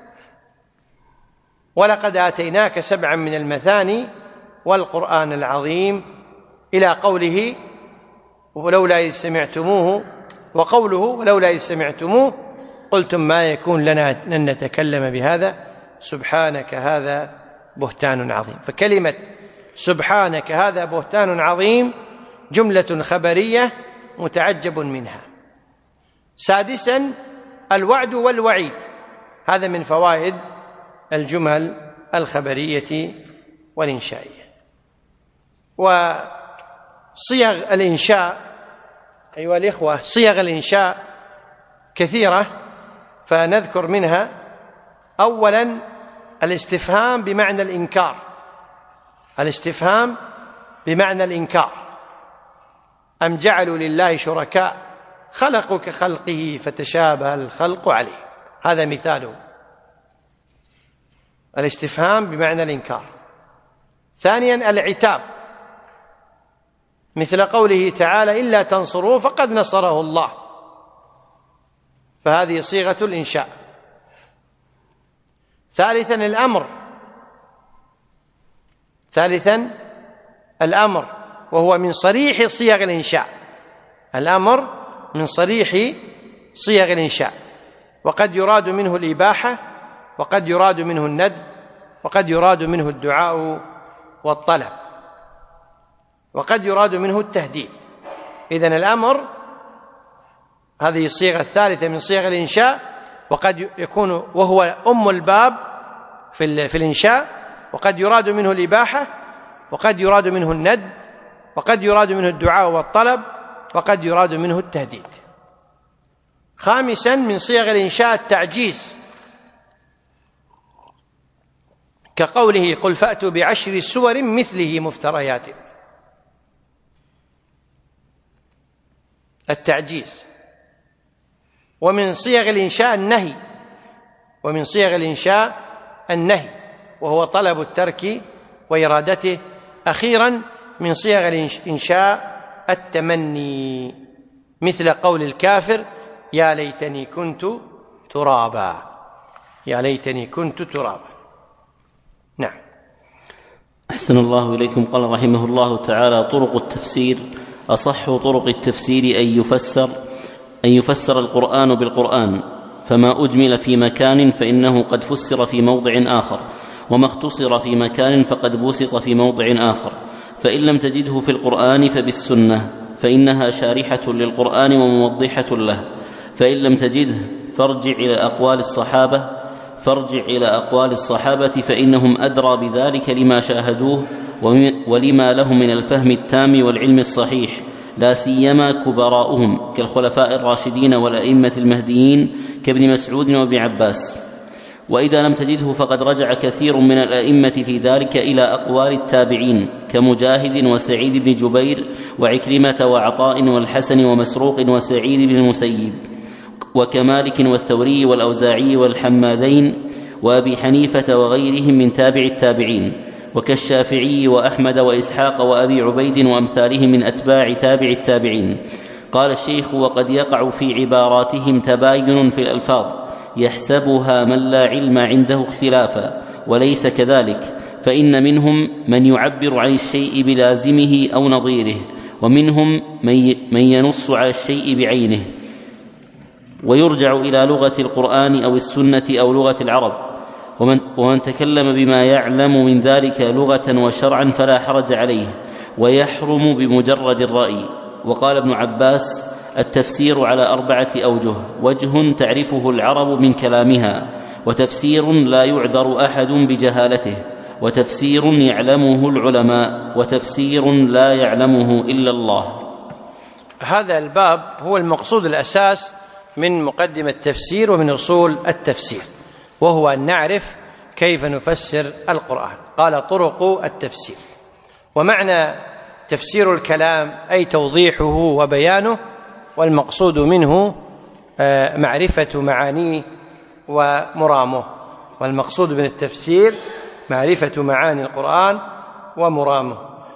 Speaker 1: ولقد آتيناك سبعا من المثاني والقرآن العظيم، إلى قوله: ولولا إذ سمعتموه، وقوله: ولولا إذ سمعتموه قلتم ما يكون لنا أن نتكلم بهذا سبحانك هذا بهتان عظيم. فكلمة سبحانك هذا بهتان عظيم جملة خبرية متعجب منها. سادسا الوعد والوعيد. هذا من فوائد الجمل الخبرية والإنشائية. وصيغ الإنشاء أيها الإخوة، صيغ الإنشاء كثيرة، فنذكر منها: أولا الاستفهام بمعنى الإنكار. الاستفهام بمعنى الإنكار: أم جعلوا لله شركاء خلقوا كخلقه فتشابه الخلق عليه. هذا مثاله، الاستفهام بمعنى الإنكار. ثانيا العتاب مثل قوله تعالى: إلا تنصروه فقد نصره الله. فهذه صيغة الإنشاء. ثالثا الأمر. ثالثا الأمر وهو من صريح صيغ الإنشاء. الأمر من صريح صيغ الإنشاء، وقد يراد منه الإباحة، وقد يراد منه الندب، وقد يراد منه الدعاء والطلب، وقد يراد منه التهديد. إذن الأمر هذه الصيغة الثالثة من صيغ الإنشاء، وقد يكون وهو أم الباب في في الإنشاء، وقد يراد منه الإباحة، وقد يراد منه الندب، وقد يراد منه الدعاء والطلب، وقد يراد منه التهديد. خامسا من صيغ الإنشاء التعجيز، كقوله: قل فأتوا بعشر سور مثله مفتريات. التعجيز. ومن صيغ الإنشاء النهي. ومن صيغ الإنشاء النهي وهو طلب الترك وإرادته. أخيرا من صيغ الإنشاء التمني مثل قول الكافر: يا ليتني كنت ترابا. يا ليتني كنت ترابا. نعم.
Speaker 2: أحسن الله إليكم. قال رحمه الله تعالى: طرق التفسير. أصح طرق التفسير أن يفسر أن يفسر القرآن بالقرآن، فما أجمل في مكان فإنه قد فسر في موضع آخر، وما اختصر في مكان فقد بسط في موضع آخر. فإن لم تجده في القرآن فبالسنة، فإنها شارحة للقرآن وموضحة له. فإن لم تجده فارجع إلى أقوال الصحابة فارجع إلى أقوال الصحابة فإنهم أدرى بذلك لما شاهدوه ولما لهم من الفهم التام والعلم الصحيح، لا سيما كبراؤهم كالخلفاء الراشدين والأئمة المهديين كابن مسعود وابن عباس. وإذا لم تجده فقد رجع كثير من الأئمة في ذلك إلى أقوال التابعين كمجاهد وسعيد بن جبير وعكرمة وعطاء والحسن ومسروق وسعيد بن المسيب وكمالك والثوري والأوزاعي والحمادين وأبي حنيفة وغيرهم من تابع التابعين، وكالشافعي وأحمد وإسحاق وأبي عبيد وأمثالهم من أتباع تابع التابعين. قال الشيخ: وقد يقع في عباراتهم تباين في الألفاظ يحسبها من لا علم عنده اختلافا، وليس كذلك، فإن منهم من يعبر عن الشيء بلازمه أو نظيره، ومنهم من ينص على الشيء بعينه، ويرجع إلى لغة القرآن أو السنة أو لغة العرب. ومن, ومن تكلم بما يعلم من ذلك لغة وشرعا فلا حرج عليه، ويحرم بمجرد الرأي. وقال ابن عباس: التفسير على أربعة أوجه: وجه تعرفه العرب من كلامها، وتفسير لا يعذر أحد بجهالته، وتفسير يعلمه العلماء، وتفسير لا يعلمه إلا الله.
Speaker 1: هذا الباب هو المقصود الأساس من مقدمة التفسير ومن أصول التفسير، وهو أن نعرف كيف نفسر القرآن. قال: طرق التفسير. ومعنى تفسير الكلام أي توضيحه وبيانه، والمقصود منه معرفة معانيه ومرامه. والمقصود من التفسير معرفة معاني القرآن ومرامه.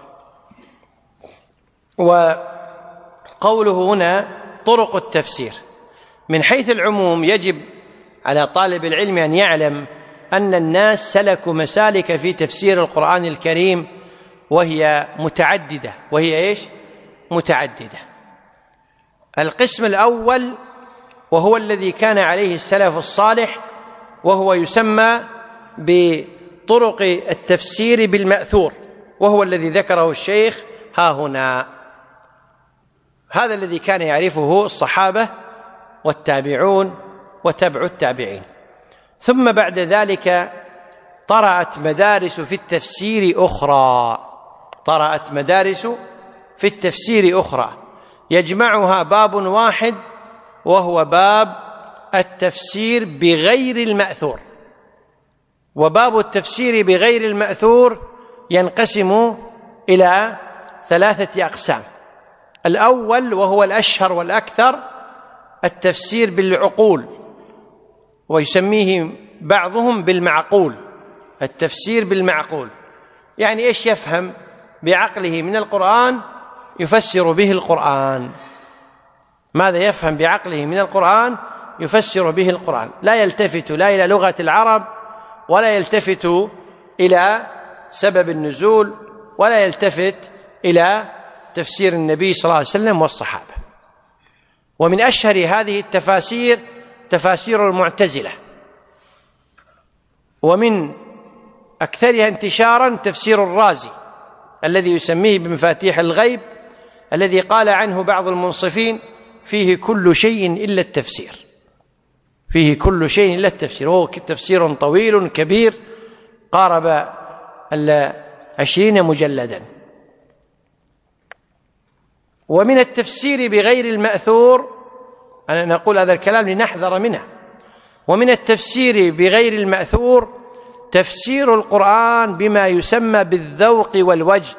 Speaker 1: وقوله هنا طرق التفسير، من حيث العموم يجب على طالب العلم أن يعلم أن الناس سلكوا مسالك في تفسير القرآن الكريم، وهي متعددة. وهي إيش؟ متعددة. القسم الأول وهو الذي كان عليه السلف الصالح، وهو يسمى بطرق التفسير بالمأثور، وهو الذي ذكره الشيخ ها هنا. هذا الذي كان يعرفه الصحابة والتابعون وتبع التابعين. ثم بعد ذلك طرأت مدارس في التفسير أخرى طرأت مدارس في التفسير أخرى يجمعها باب واحد، وهو باب التفسير بغير المأثور. وباب التفسير بغير المأثور ينقسم إلى ثلاثة أقسام. الأول وهو الأشهر والأكثر التفسير بالعقول، ويسميه بعضهم بالمعقول. التفسير بالمعقول يعني إيش؟ يفهم بعقله من القرآن يفسر به القرآن. ماذا يفهم بعقله من القرآن يفسر به القرآن، لا يلتفت لا إلى لغة العرب، ولا يلتفت إلى سبب النزول، ولا يلتفت إلى تفسير النبي صلى الله عليه وسلم والصحابة. ومن أشهر هذه التفاسير تفاسير المعتزلة، ومن أكثرها انتشارا تفسير الرازي الذي يسميه بمفاتيح الغيب، الذي قال عنه بعض المنصفين: فيه كل شيء إلا التفسير. فيه كل شيء إلا التفسير. وهو تفسير طويل كبير قارب العشرين مجلدا. ومن التفسير بغير المأثور، أنا نقول هذا الكلام لنحذر منه، ومن التفسير بغير المأثور تفسير القرآن بما يسمى بالذوق والوجد.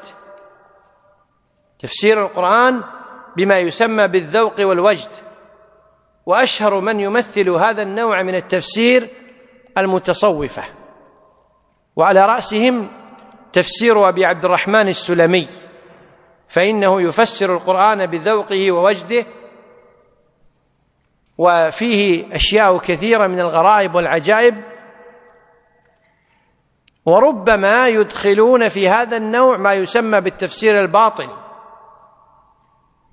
Speaker 1: تفسير القرآن بما يسمى بالذوق والوجد. وأشهر من يمثل هذا النوع من التفسير المتصوفة، وعلى رأسهم تفسير أبي عبد الرحمن السلمي، فإنه يفسر القرآن بذوقه ووجده، وفيه أشياء كثيرة من الغرائب والعجائب. وربما يدخلون في هذا النوع ما يسمى بالتفسير الباطني،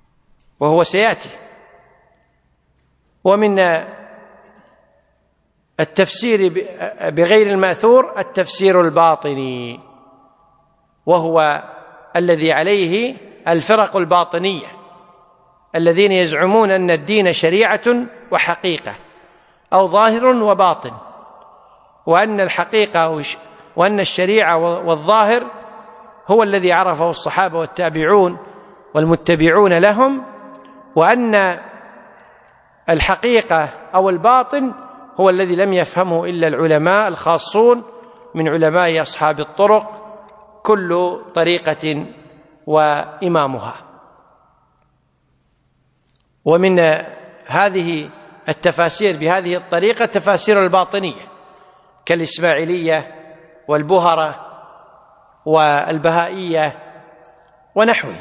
Speaker 1: وهو سيأتي. ومن التفسير بغير المأثور التفسير الباطني، وهو الذي عليه الفرق الباطنية الذين يزعمون أن الدين شريعة وحقيقة أو ظاهر وباطن، وأن الحقيقة وأن الشريعة والظاهر هو الذي عرفه الصحابة والتابعون والمتبعون لهم، وأن الحقيقة أو الباطن هو الذي لم يفهمه إلا العلماء الخاصون من علماء أصحاب الطرق، كل طريقة وإمامها. ومن هذه التفاسير بهذه الطريقة تفاسير الباطنية كالإسماعيلية والبهرة والبهائية ونحوه.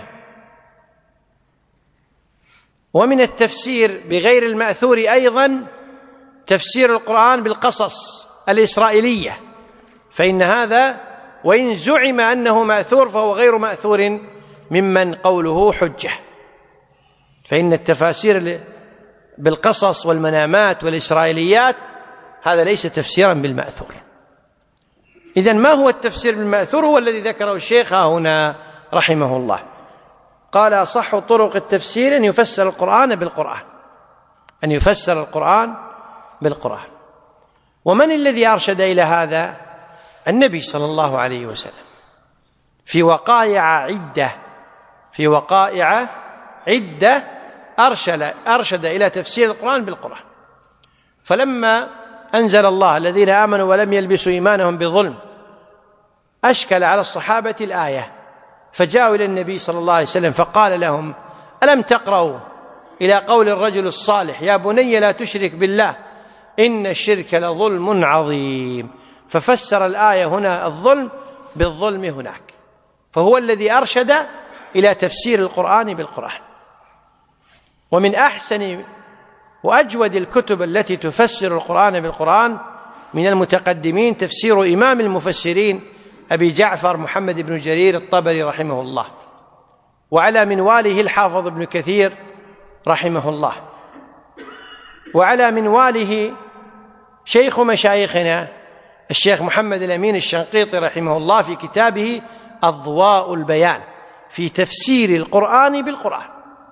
Speaker 1: ومن التفسير بغير المأثور أيضا تفسير القرآن بالقصص الإسرائيلية، فإن هذا وإن زعم أنه مأثور فهو غير مأثور ممن قوله حجة، فإن التفاسير بالقصص والمنامات والإسرائيليات هذا ليس تفسيرا بالمأثور. إذن ما هو التفسير بالمأثور؟ هو الذي ذكره الشيخ هنا رحمه الله، قال أصح طرق التفسير أن يفسر القرآن بالقرآن، أن يفسر القرآن بالقرآن. ومن الذي أرشد إلى هذا؟ النبي صلى الله عليه وسلم في وقائع عدة في وقائع عدة أرشد, أرشد إلى تفسير القرآن بالقرآن. فلما أنزل الله الذين آمنوا ولم يلبسوا إيمانهم بظلم أشكل على الصحابة الآية، فجاءوا إلى النبي صلى الله عليه وسلم فقال لهم: ألم تقرأوا إلى قول الرجل الصالح يا بني لا تشرك بالله إن الشرك لظلم عظيم؟ ففسر الآية هنا الظلم بالظلم هناك، فهو الذي أرشد إلى تفسير القرآن بالقرآن. ومن أحسن وأجود الكتب التي تفسر القرآن بالقرآن من المتقدمين تفسير إمام المفسرين أبي جعفر محمد بن جرير الطبري رحمه الله، وعلى منواله الحافظ ابن كثير رحمه الله، وعلى منواله شيخ مشايخنا الشيخ محمد الأمين الشنقيطي رحمه الله في كتابه أضواء البيان في تفسير القرآن بالقرآن.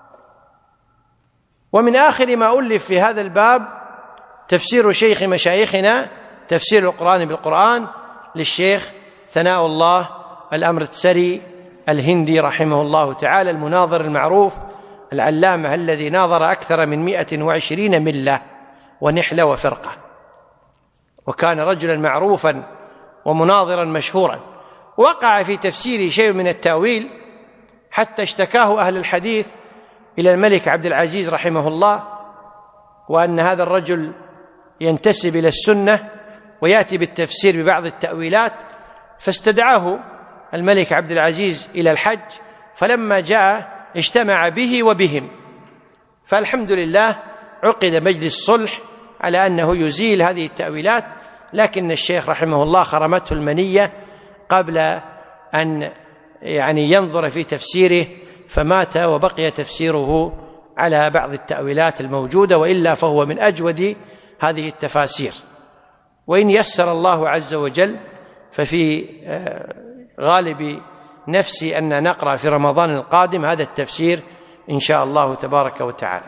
Speaker 1: ومن آخر ما ألف في هذا الباب تفسير شيخ مشايخنا تفسير القرآن بالقرآن للشيخ ثناء الله الأمرتسري الهندي رحمه الله تعالى، المناظر المعروف العلامة الذي ناظر أكثر من مئة وعشرين ملة ونحلة وفرقة، وكان رجلا معروفا ومناظرا مشهورا. وقع في تفسيره شيء من التأويل حتى اشتكاه أهل الحديث إلى الملك عبد العزيز رحمه الله، وأن هذا الرجل ينتسب إلى السنة ويأتي بالتفسير ببعض التأويلات، فاستدعاه الملك عبد العزيز إلى الحج، فلما جاء اجتمع به وبهم، فالحمد لله عقد مجلس صلح على أنه يزيل هذه التأويلات، لكن الشيخ رحمه الله خرمته المنية قبل أن يعني ينظر في تفسيره، فمات وبقي تفسيره على بعض التأويلات الموجودة، وإلا فهو من أجود هذه التفاسير. وإن يسر الله عز وجل ففي غالب نفسي أن نقرأ في رمضان القادم هذا التفسير إن شاء الله تبارك وتعالى.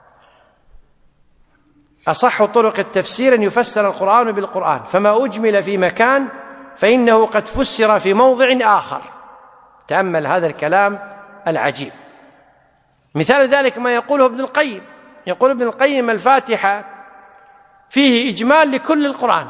Speaker 1: أصح طرق التفسير أن يفسر القرآن بالقرآن، فما أجمل في مكان فإنه قد فسر في موضع آخر. تأمل هذا الكلام العجيب. مثال ذلك ما يقوله ابن القيم، يقول ابن القيم الفاتحة فيه إجمال لكل القرآن.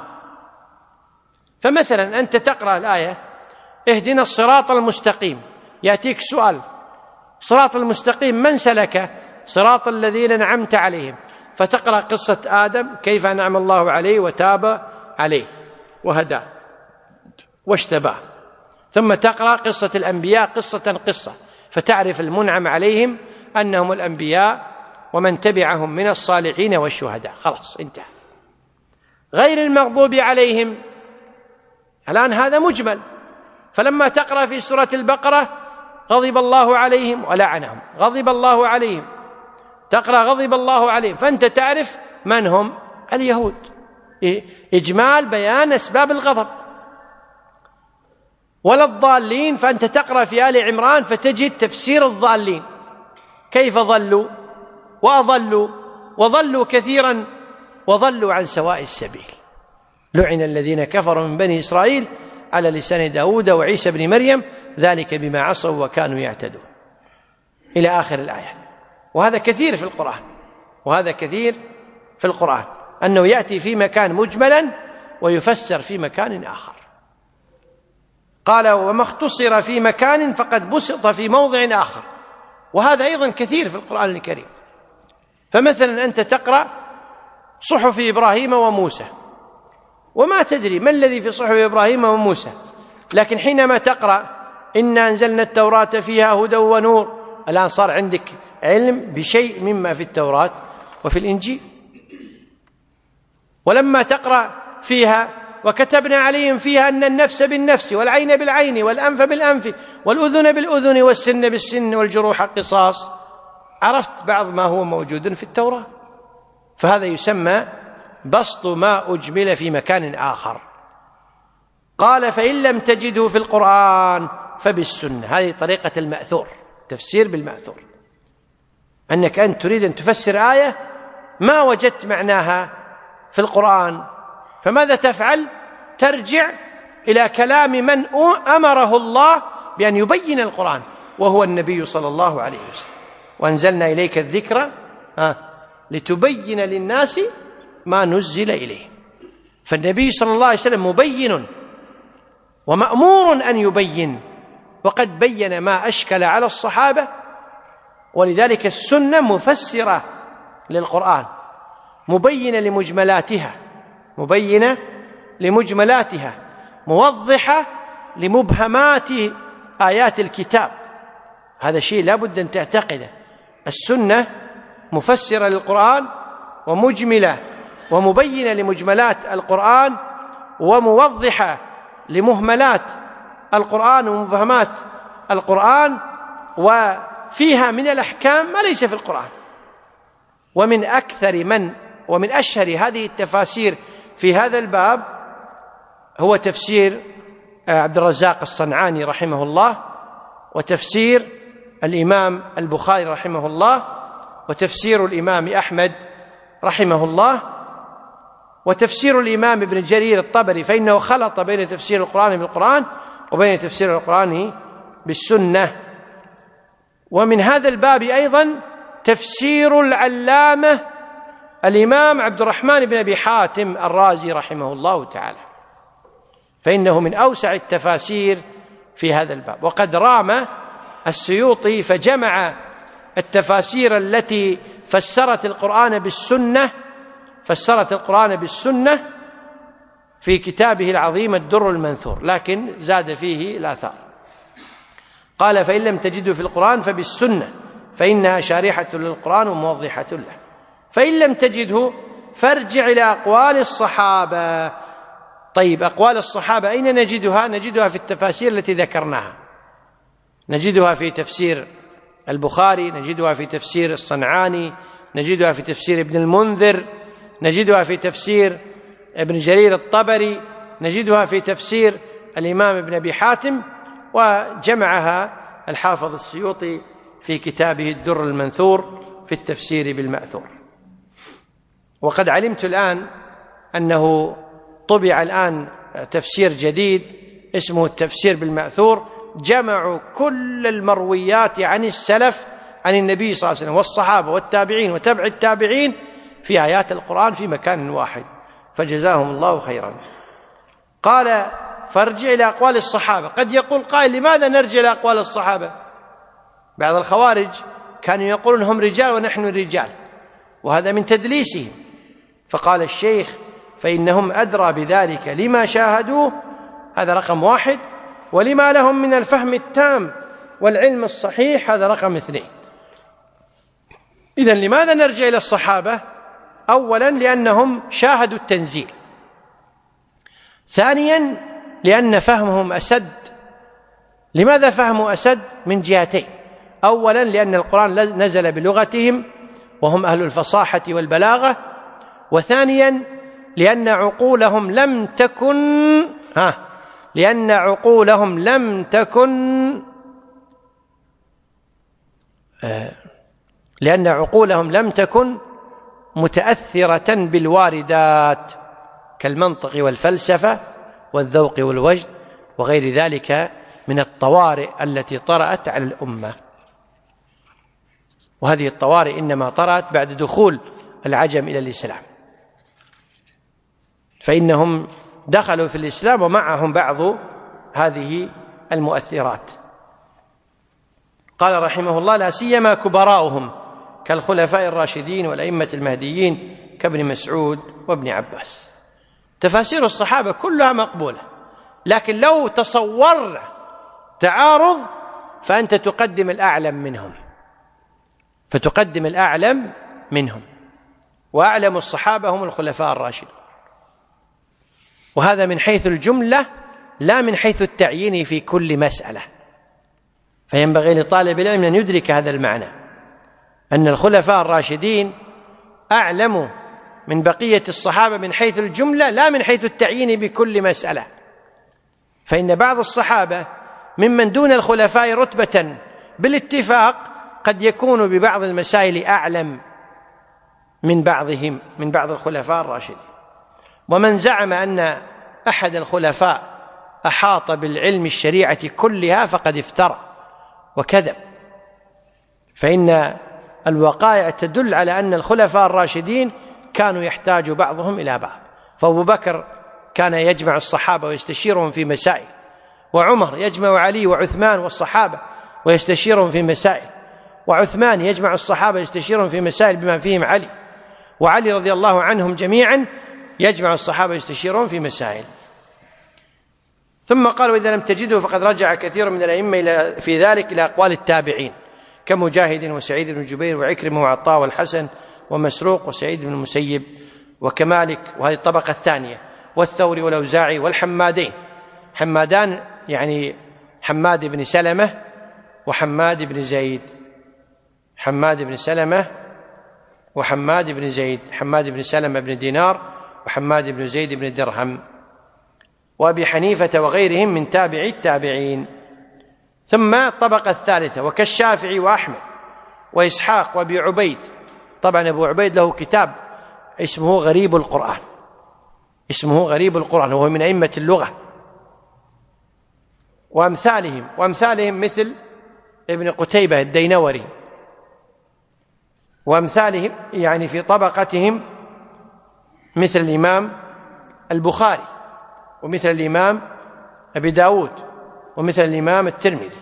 Speaker 1: فمثلا أنت تقرأ الآية اهدنا الصراط المستقيم، يأتيك سؤال: صراط المستقيم من سلك؟ صراط الذين أنعمت عليهم، فتقرأ قصة آدم كيف أنعم الله عليه وتاب عليه وهداه واشتباه، ثم تقرأ قصة الأنبياء قصة قصة، فتعرف المنعم عليهم أنهم الأنبياء ومن تبعهم من الصالحين والشهداء، خلاص انتهى. غير المغضوب عليهم الآن هذا مجمل، فلما تقرأ في سورة البقرة غضب الله عليهم ولعنهم، غضب الله عليهم، تقرأ غضب الله عليهم، فأنت تعرف من هم اليهود،
Speaker 3: إجمال بيان أسباب الغضب. ولا الضالين، فأنت تقرأ في آل عمران فتجد تفسير الضالين، كيف ضلوا وأضلوا وضلوا كثيرا وضلوا عن سواء السبيل. لعن الذين كفروا من بني إسرائيل على لسان داود وعيسى بن مريم ذلك بما عصوا وكانوا يعتدون، إلى آخر الآية. وهذا كثير في القرآن، وهذا كثير في القرآن أنه يأتي في مكان مجملا ويفسر في مكان آخر. قال وما اختصر في مكان فقد بسط في موضع آخر، وهذا أيضا كثير في القرآن الكريم. فمثلا أنت تقرأ صحف إبراهيم وموسى وما تدري ما الذي في صحف إبراهيم وموسى، لكن حينما تقرأ إنا أنزلنا التوراة فيها هدى ونور، الآن صار عندك علم بشيء مما في التوراة وفي الإنجيل. ولما تقرأ فيها وكتبنا عليهم فيها أن النفس بالنفس والعين بالعين والأنف بالأنف والأذن بالأذن والسن بالسن والجروح قصاص، عرفت بعض ما هو موجود في التوراة. فهذا يسمى بسط ما أجمل في مكان آخر. قال فإن لم تجده في القرآن فبالسنة. هذه طريقة المأثور، تفسير بالمأثور، أنك أنت تريد أن تفسر آية ما وجدت معناها في القرآن، فماذا تفعل؟ ترجع إلى كلام من أمره الله بأن يبين القرآن، وهو النبي صلى الله عليه وسلم. وأنزلنا إليك الذكر لتبين للناس ما نزل إليه. فالنبي صلى الله عليه وسلم مبين ومأمور أن يبين، وقد بين ما أشكل على الصحابة. ولذلك السنة مفسرة للقرآن، مبينة لمجملاتها، مبينة لمجملاتها، موضحة لمبهمات آيات الكتاب. هذا شيء لا بد أن تعتقده. السنة مفسرة للقرآن ومجملة ومبينة لمجملات القرآن وموضحة لمهملات القرآن ومبهمات القرآن، وفيها من الأحكام ما ليس في القرآن. ومن أكثر من ومن أشهر هذه التفاسير في هذا الباب هو تفسير عبد الرزاق الصنعاني رحمه الله، وتفسير الإمام البخاري رحمه الله، وتفسير الإمام أحمد رحمه الله، وتفسير الإمام ابن جرير الطبري، فإنه خلط بين تفسير القرآن بالقرآن وبين تفسير القرآن بالسنة. ومن هذا الباب أيضا تفسير العلامة الإمام عبد الرحمن بن أبي حاتم الرازي رحمه الله تعالى، فإنه من أوسع التفاسير في هذا الباب. وقد رام السيوطي فجمع التفاسير التي فسرت القرآن بالسنة فسرت القرآن بالسنة في كتابه العظيم الدر المنثور، لكن زاد فيه الآثار. قال فإن لم تجده في القرآن فبالسنة فإنها شارحة للقرآن وموضحة له. فإن لم تجده فارجع إلى أقوال الصحابة. طيب، أقوال الصحابة أين نجدها؟ نجدها في التفاسير التي ذكرناها، نجدها في تفسير البخاري، نجدها في تفسير الصنعاني، نجدها في تفسير ابن المنذر، نجدها في تفسير ابن جرير الطبري، نجدها في تفسير الإمام ابن أبي حاتم، وجمعها الحافظ السيوطي في كتابه الدر المنثور في التفسير بالمأثور. وقد علمت الآن أنه طبع الآن تفسير جديد اسمه التفسير بالمأثور، جمعوا كل المرويات عن السلف عن النبي صلى الله عليه وسلم والصحابة والتابعين وتبع التابعين في آيات القرآن في مكان واحد، فجزاهم الله خيرا. قال فارجع إلى أقوال الصحابة. قد يقول قائل لماذا نرجع إلى أقوال الصحابة؟ بعض الخوارج كانوا يقولون هم رجال ونحن رجال، وهذا من تدليسهم. فقال الشيخ فإنهم أدرى بذلك لما شاهدوه، هذا رقم واحد، ولما لهم من الفهم التام والعلم الصحيح، هذا رقم اثنين. إذن لماذا نرجع إلى الصحابة؟ أولا لأنهم شاهدوا التنزيل، ثانيا لأن فهمهم أسد. لماذا فهموا أسد؟ من جهتين. أولا لأن القرآن نزل بلغتهم وهم أهل الفصاحة والبلاغة، وثانيا لأن عقولهم لم تكن ها لأن عقولهم لم تكن آه لأن عقولهم لم تكن متأثرة بالواردات كالمنطق والفلسفة والذوق والوجد وغير ذلك من الطوارئ التي طرأت على الأمة. وهذه الطوارئ إنما طرأت بعد دخول العجم إلى الإسلام، فإنهم دخلوا في الإسلام ومعهم بعض هذه المؤثرات. قال رحمه الله: لا سيما كبراؤهم كالخلفاء الراشدين والأئمة المهديين كابن مسعود وابن عباس. تفاسير الصحابة كلها مقبولة، لكن لو تصورنا تعارض فأنت تقدم الأعلم منهم فتقدم الأعلم منهم وأعلم الصحابة هم الخلفاء الراشدون، وهذا من حيث الجملة لا من حيث التعيين في كل مسألة. فينبغي لطالب العلم أن يدرك هذا المعنى، أن الخلفاء الراشدين أعلم من بقية الصحابة من حيث الجملة لا من حيث التعيين بكل مسألة. فإن بعض الصحابة ممن دون الخلفاء رتبة بالاتفاق قد يكون ببعض المسائل أعلم من بعضهم من بعض الخلفاء الراشدين. ومن زعم أن أحد الخلفاء أحاط بالعلم الشريعة كلها فقد افترى وكذب، فإن الوقائع تدل على أن الخلفاء الراشدين كانوا يحتاج بعضهم إلى بعض. فأبو بكر كان يجمع الصحابة ويستشيرهم في مسائل، وعمر يجمع علي وعثمان والصحابة ويستشيرهم في مسائل، وعثمان يجمع الصحابة ويستشيرهم في مسائل بما فيهم علي، وعلي رضي الله عنهم جميعا يجمع الصحابة ويستشيرهم في مسائل. ثم قال: وإذا لم تجده فقد رجع كثير من الأئمة في ذلك إلى أقوال التابعين كمجاهد وسعيد بن جبير وعكرمة وعطاء والحسن ومسروق وسعيد بن المسيب وكمالك، وهذه الطبقة الثانية، والثوري والأوزاعي والحمادين. حمادان يعني حماد بن سلمة وحماد بن زيد، حماد بن سلمة وحماد بن زيد، حماد بن سلمة بن دينار وحماد بن زيد بن درهم، وأبي حنيفة وغيرهم من تابعي التابعين. ثم الطبقة الثالثة وكالشافعي وأحمد وإسحاق وأبي عبيد. طبعا أبو عبيد له كتاب اسمه غريب القرآن، اسمه غريب القرآن، وهو من أئمة اللغة. وأمثالهم وأمثالهم مثل ابن قتيبة الدينوري، وأمثالهم يعني في طبقتهم مثل الإمام البخاري ومثل الإمام أبي داود ومثل الإمام الترمذي.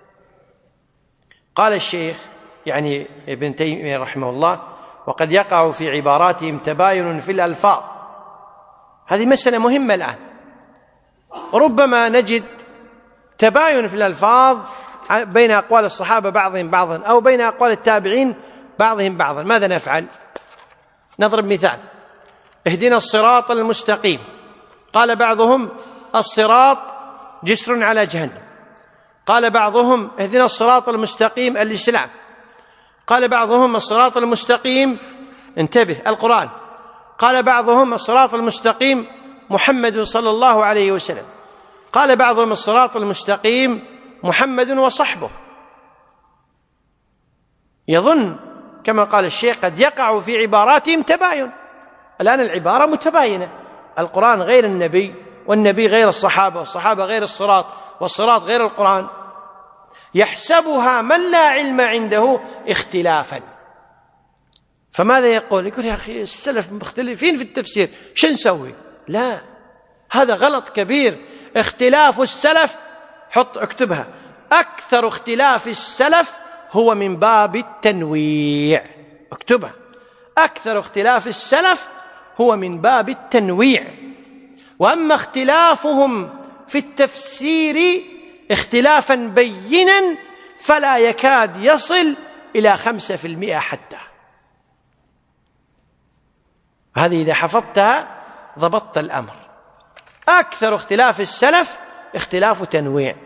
Speaker 3: قال الشيخ يعني ابن تيمية رحمه الله: وقد يقع في عباراتهم تباين في الألفاظ. هذه مسألة مهمة الآن، ربما نجد تباين في الألفاظ بين أقوال الصحابة بعضهم بعضا أو بين أقوال التابعين بعضهم بعضا. ماذا نفعل؟ نضرب مثال: اهدنا الصراط المستقيم. قال بعضهم: الصراط جسر على جهنم. قال بعضهم: اهدنا الصراط المستقيم الإسلام. قال بعضهم: الصراط المستقيم انتبه القرآن. قال بعضهم: الصراط المستقيم محمد صلى الله عليه وسلم. قال بعضهم: الصراط المستقيم محمد وصحبه. يظن كما قال الشيخ قد يقع في عباراتهم تباين. الآن العبارة متباينة، القرآن غير النبي والنبي غير الصحابة والصحابة غير الصراط والصراط غير القرآن. يحسبها من لا علم عنده اختلافا. فماذا يقول؟ يقول: يا أخي السلف مختلفين في التفسير، شو نسوي؟ لا، هذا غلط كبير. اختلاف السلف، حط اكتبها، أكثر اختلاف السلف هو من باب التنويع. اكتبها، أكثر اختلاف السلف هو من باب التنويع. وأما اختلافهم في التفسير اختلافا بينا فلا يكاد يصل إلى خمسة في المئة حتى. هذه إذا حفظتها ضبطت الأمر. أكثر اختلاف السلف اختلاف تنويع،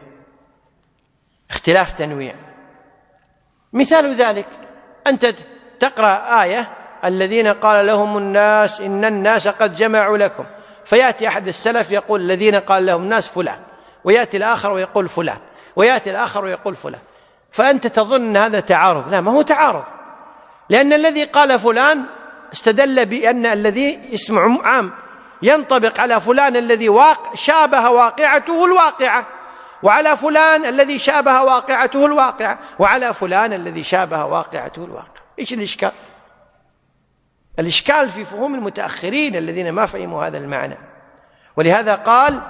Speaker 3: اختلاف تنويع. مثال ذلك: أنت تقرأ آية الذين قال لهم الناس إن الناس قد جمعوا لكم، فيأتي أحد السلف يقول الذين قال لهم الناس فلان، ويأتي الآخر ويقول فلان، ويأتي الآخر ويقول فلان، فأنت تظن هذا تعارض. لا، ما هو تعارض، لأن الذي قال فلان استدل بأن الذي اسم عام ينطبق على فلان الذي واقع شابه واقعته الواقعة، وعلى فلان الذي شابه واقعته الواقعة، وعلى فلان الذي شابه واقعته الواقعة. إيش الإشكال؟ الإشكال في فهوم المتأخرين الذين ما فهموا هذا المعنى. ولهذا قال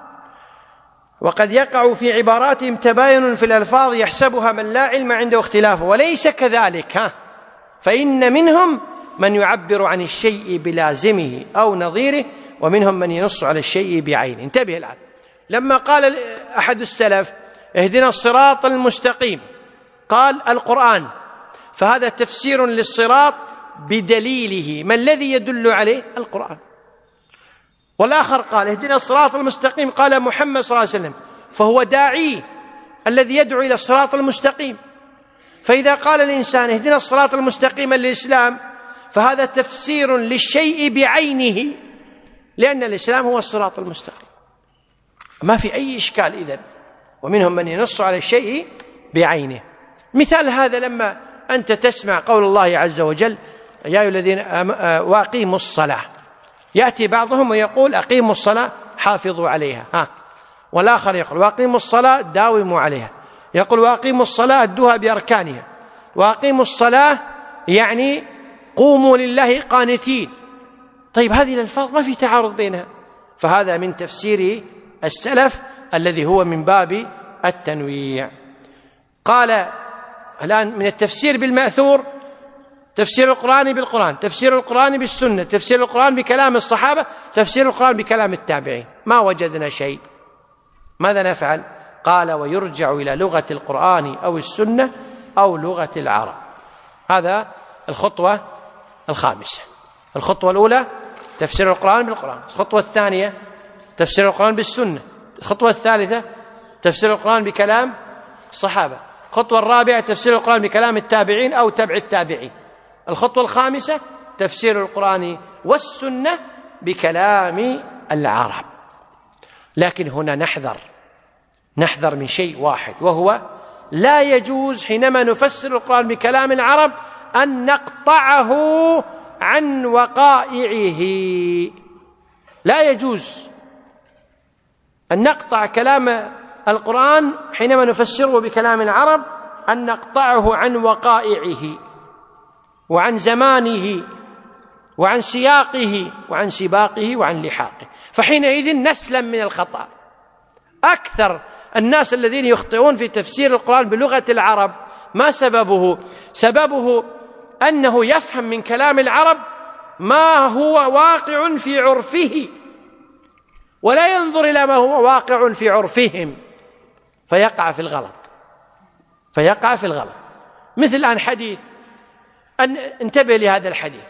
Speaker 3: وقد يقع في عباراتهم تباين في الألفاظ يحسبها من لا علم عنده اختلافه، وليس كذلك، ها فإن منهم من يعبر عن الشيء بلازمه أو نظيره، ومنهم من ينص على الشيء بعينه. انتبه الآن، لما قال أحد السلف اهدنا الصراط المستقيم قال القرآن، فهذا تفسير للصراط بدليله. ما الذي يدل عليه؟ القرآن. والآخر قال اهدنا الصراط المستقيم قال محمد صلى الله عليه وسلم، فهو داعي الذي يدعو إلى الصراط المستقيم. فإذا قال الإنسان اهدنا الصراط المستقيم للإسلام، فهذا تفسير للشيء بعينه، لأن الإسلام هو الصراط المستقيم، ما في أي إشكال إذن. ومنهم من ينص على الشيء بعينه. مثال هذا لما أنت تسمع قول الله عز وجل يا أيها الذين وأقيموا الصلاة، يأتي بعضهم ويقول أقيموا الصلاة حافظوا عليها، ها والآخر يقول وأقيموا الصلاة داوموا عليها، يقول وأقيموا الصلاة أدوها بأركانها، وأقيموا الصلاة يعني قوموا لله قانتين. طيب هذه الألفاظ ما في تعارض بينها، فهذا من تفسير السلف الذي هو من باب التنويع. قال الآن من التفسير بالمأثور تفسير القرآن بالقرآن، تفسير القرآن بالسنة، تفسير القرآن بكلام الصحابة، تفسير القرآن بكلام التابعين. ما وجدنا شيء، ماذا نفعل؟ قال ويرجع إلى لغة القرآن أو السنة أو لغة العرب. هذا الخطوة الخامسة. الخطوة الأولى تفسير القرآن بالقرآن، الخطوة الثانية تفسير القرآن بالسنة، الخطوة الثالثة تفسير القرآن بكلام الصحابة، الخطوة الرابعة تفسير القرآن بكلام التابعين أو تبع التابعين، الخطوة الخامسة تفسير القرآن والسنة بكلام العرب. لكن هنا نحذر نحذر من شيء واحد، وهو لا يجوز حينما نفسر القرآن بكلام العرب أن نقطعه عن وقائعه. لا يجوز أن نقطع كلام القرآن حينما نفسره بكلام العرب، أن نقطعه عن وقائعه وعن زمانه وعن سياقه وعن سباقه وعن لحاقه، فحينئذ نسلم من الخطأ. أكثر الناس الذين يخطئون في تفسير القرآن بلغة العرب ما سببه؟ سببه أنه يفهم من كلام العرب ما هو واقع في عرفه، ولا ينظر إلى ما هو واقع في عرفهم، فيقع في الغلط فيقع في الغلط مثل الآن حديث، أن انتبه لهذا الحديث،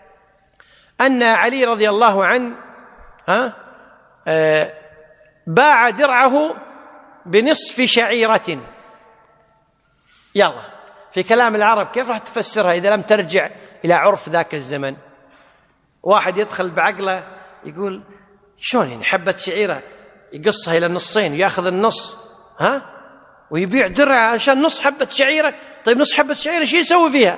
Speaker 3: أن علي رضي الله عنه ها آه باع درعه بنصف شعيرة. يلا في كلام العرب كيف راح تفسرها إذا لم ترجع إلى عرف ذاك الزمن؟ واحد يدخل بعقله يقول شلون يعني حبة شعيرة يقصها إلى النصين ويأخذ النص ها ويبيع درع عشان نص حبة شعيرة؟ طيب نص حبة شعيرة شو يسوي فيها؟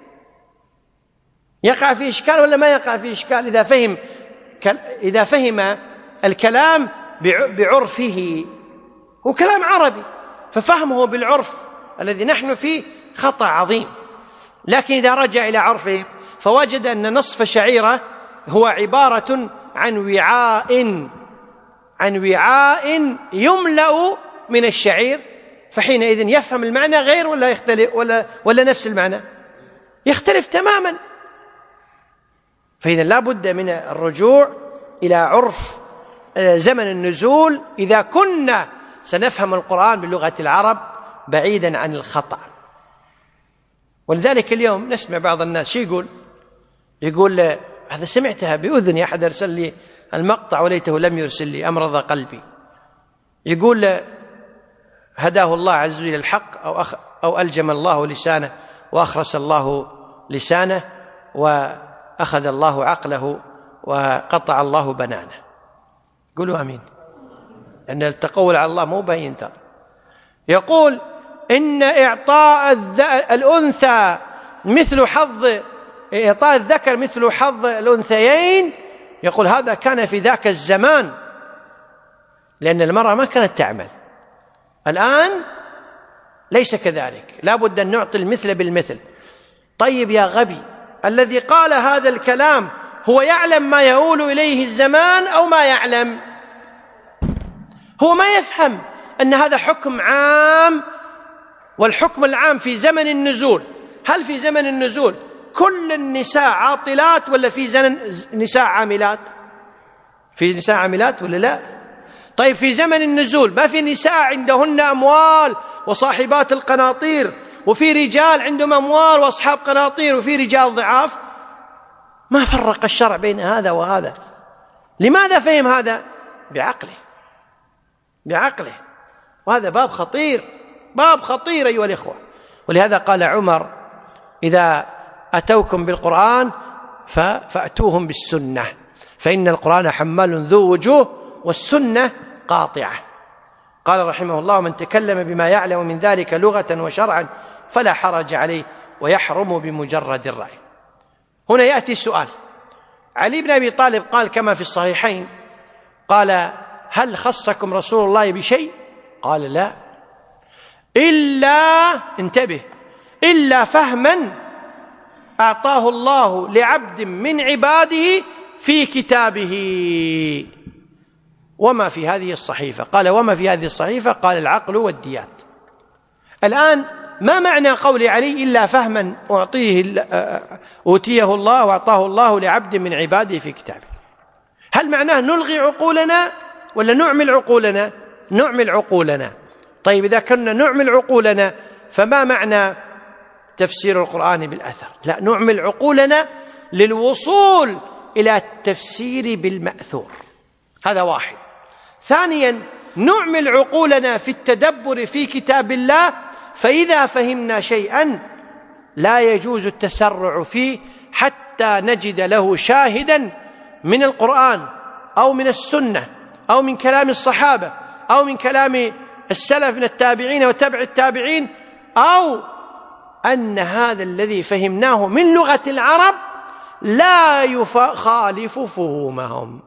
Speaker 3: يقع في إشكال ولا ما يقع في إشكال إذا فهم إذا فهم الكلام بعرفه؟ هو كلام عربي، ففهمه بالعرف الذي نحن فيه خطأ عظيم. لكن إذا رجع إلى عرفه فوجد أن نصف شعيرة هو عبارة عن وعاء عن وعاء يملأ من الشعير، فحينئذ يفهم المعنى غير ولا يختلف ولا, ولا نفس المعنى؟ يختلف تماما. فإذا لا بد من الرجوع إلى عرف زمن النزول إذا كنا سنفهم القرآن بلغة العرب بعيدا عن الخطأ. ولذلك اليوم نسمع بعض الناس شو يقول يقول هذا سمعتها بأذني، أحد أرسل لي المقطع وليته لم يرسل لي أمرض قلبي، يقول هداه الله عز وجل الحق أو, أخ أو ألجم الله لسانه وأخرس الله لسانه، وأخذ الله عقله وقطع الله بنانه. قولوا آمين. أن التقول على الله مو بين ترى. يقول إن إعطاء الأنثى مثل حظ إعطاء الذكر مثل حظ الأنثيين، يقول هذا كان في ذاك الزمان لأن المرأة ما كانت تعمل. الآن ليس كذلك، لا بد أن نعطي المثل بالمثل. طيب يا غبي، الذي قال هذا الكلام هو يعلم ما يؤول إليه الزمان أو ما يعلم؟ هو ما يفهم أن هذا حكم عام، والحكم العام في زمن النزول. هل في زمن النزول كل النساء عاطلات ولا في زمن نساء عاملات؟ في نساء عاملات ولا لا؟ طيب في زمن النزول ما في نساء عندهن أموال وصاحبات القناطير، وفي رجال عندهم أموال وأصحاب قناطير، وفي رجال ضعاف؟ ما فرق الشرع بين هذا وهذا. لماذا فهم هذا؟ بعقله، بعقله. وهذا باب خطير، باب خطير أيها الإخوة. ولهذا قال عمر إذا أتوكم بالقرآن فأتوهم بالسنة، فإن القرآن حمال ذو وجوه والسنة قاطعة. قال رحمه الله من تكلم بما يعلم من ذلك لغة وشرعا فلا حرج عليه ويحرم بمجرد الرأي. هنا يأتي السؤال. علي بن أبي طالب قال كما في الصحيحين، قال هل خصكم رسول الله بشيء؟ قال لا، إلا انتبه إلا فهما أعطاه الله لعبد من عباده في كتابه. وما في هذه الصحيفة؟ قال وما في هذه الصحيفة؟ قال العقل والديات. الآن ما معنى قول علي إلا فهما أعطيه أوتيه الله وأعطاه الله لعبد من عباده في كتابه؟ هل معناه نلغي عقولنا ولا نعمل عقولنا؟ نعمل عقولنا. طيب إذا كنا نعمل عقولنا فما معنى تفسير القرآن بالأثر؟ لا، نعمل عقولنا للوصول إلى التفسير بالمأثور. هذا واحد. ثانيا نعمل عقولنا في التدبر في كتاب الله، فإذا فهمنا شيئا لا يجوز التسرع فيه حتى نجد له شاهدا من القرآن أو من السنة أو من كلام الصحابة أو من كلام السلف من التابعين وتبع التابعين، أو أن هذا الذي فهمناه من لغة العرب لا يخالف فهومهم.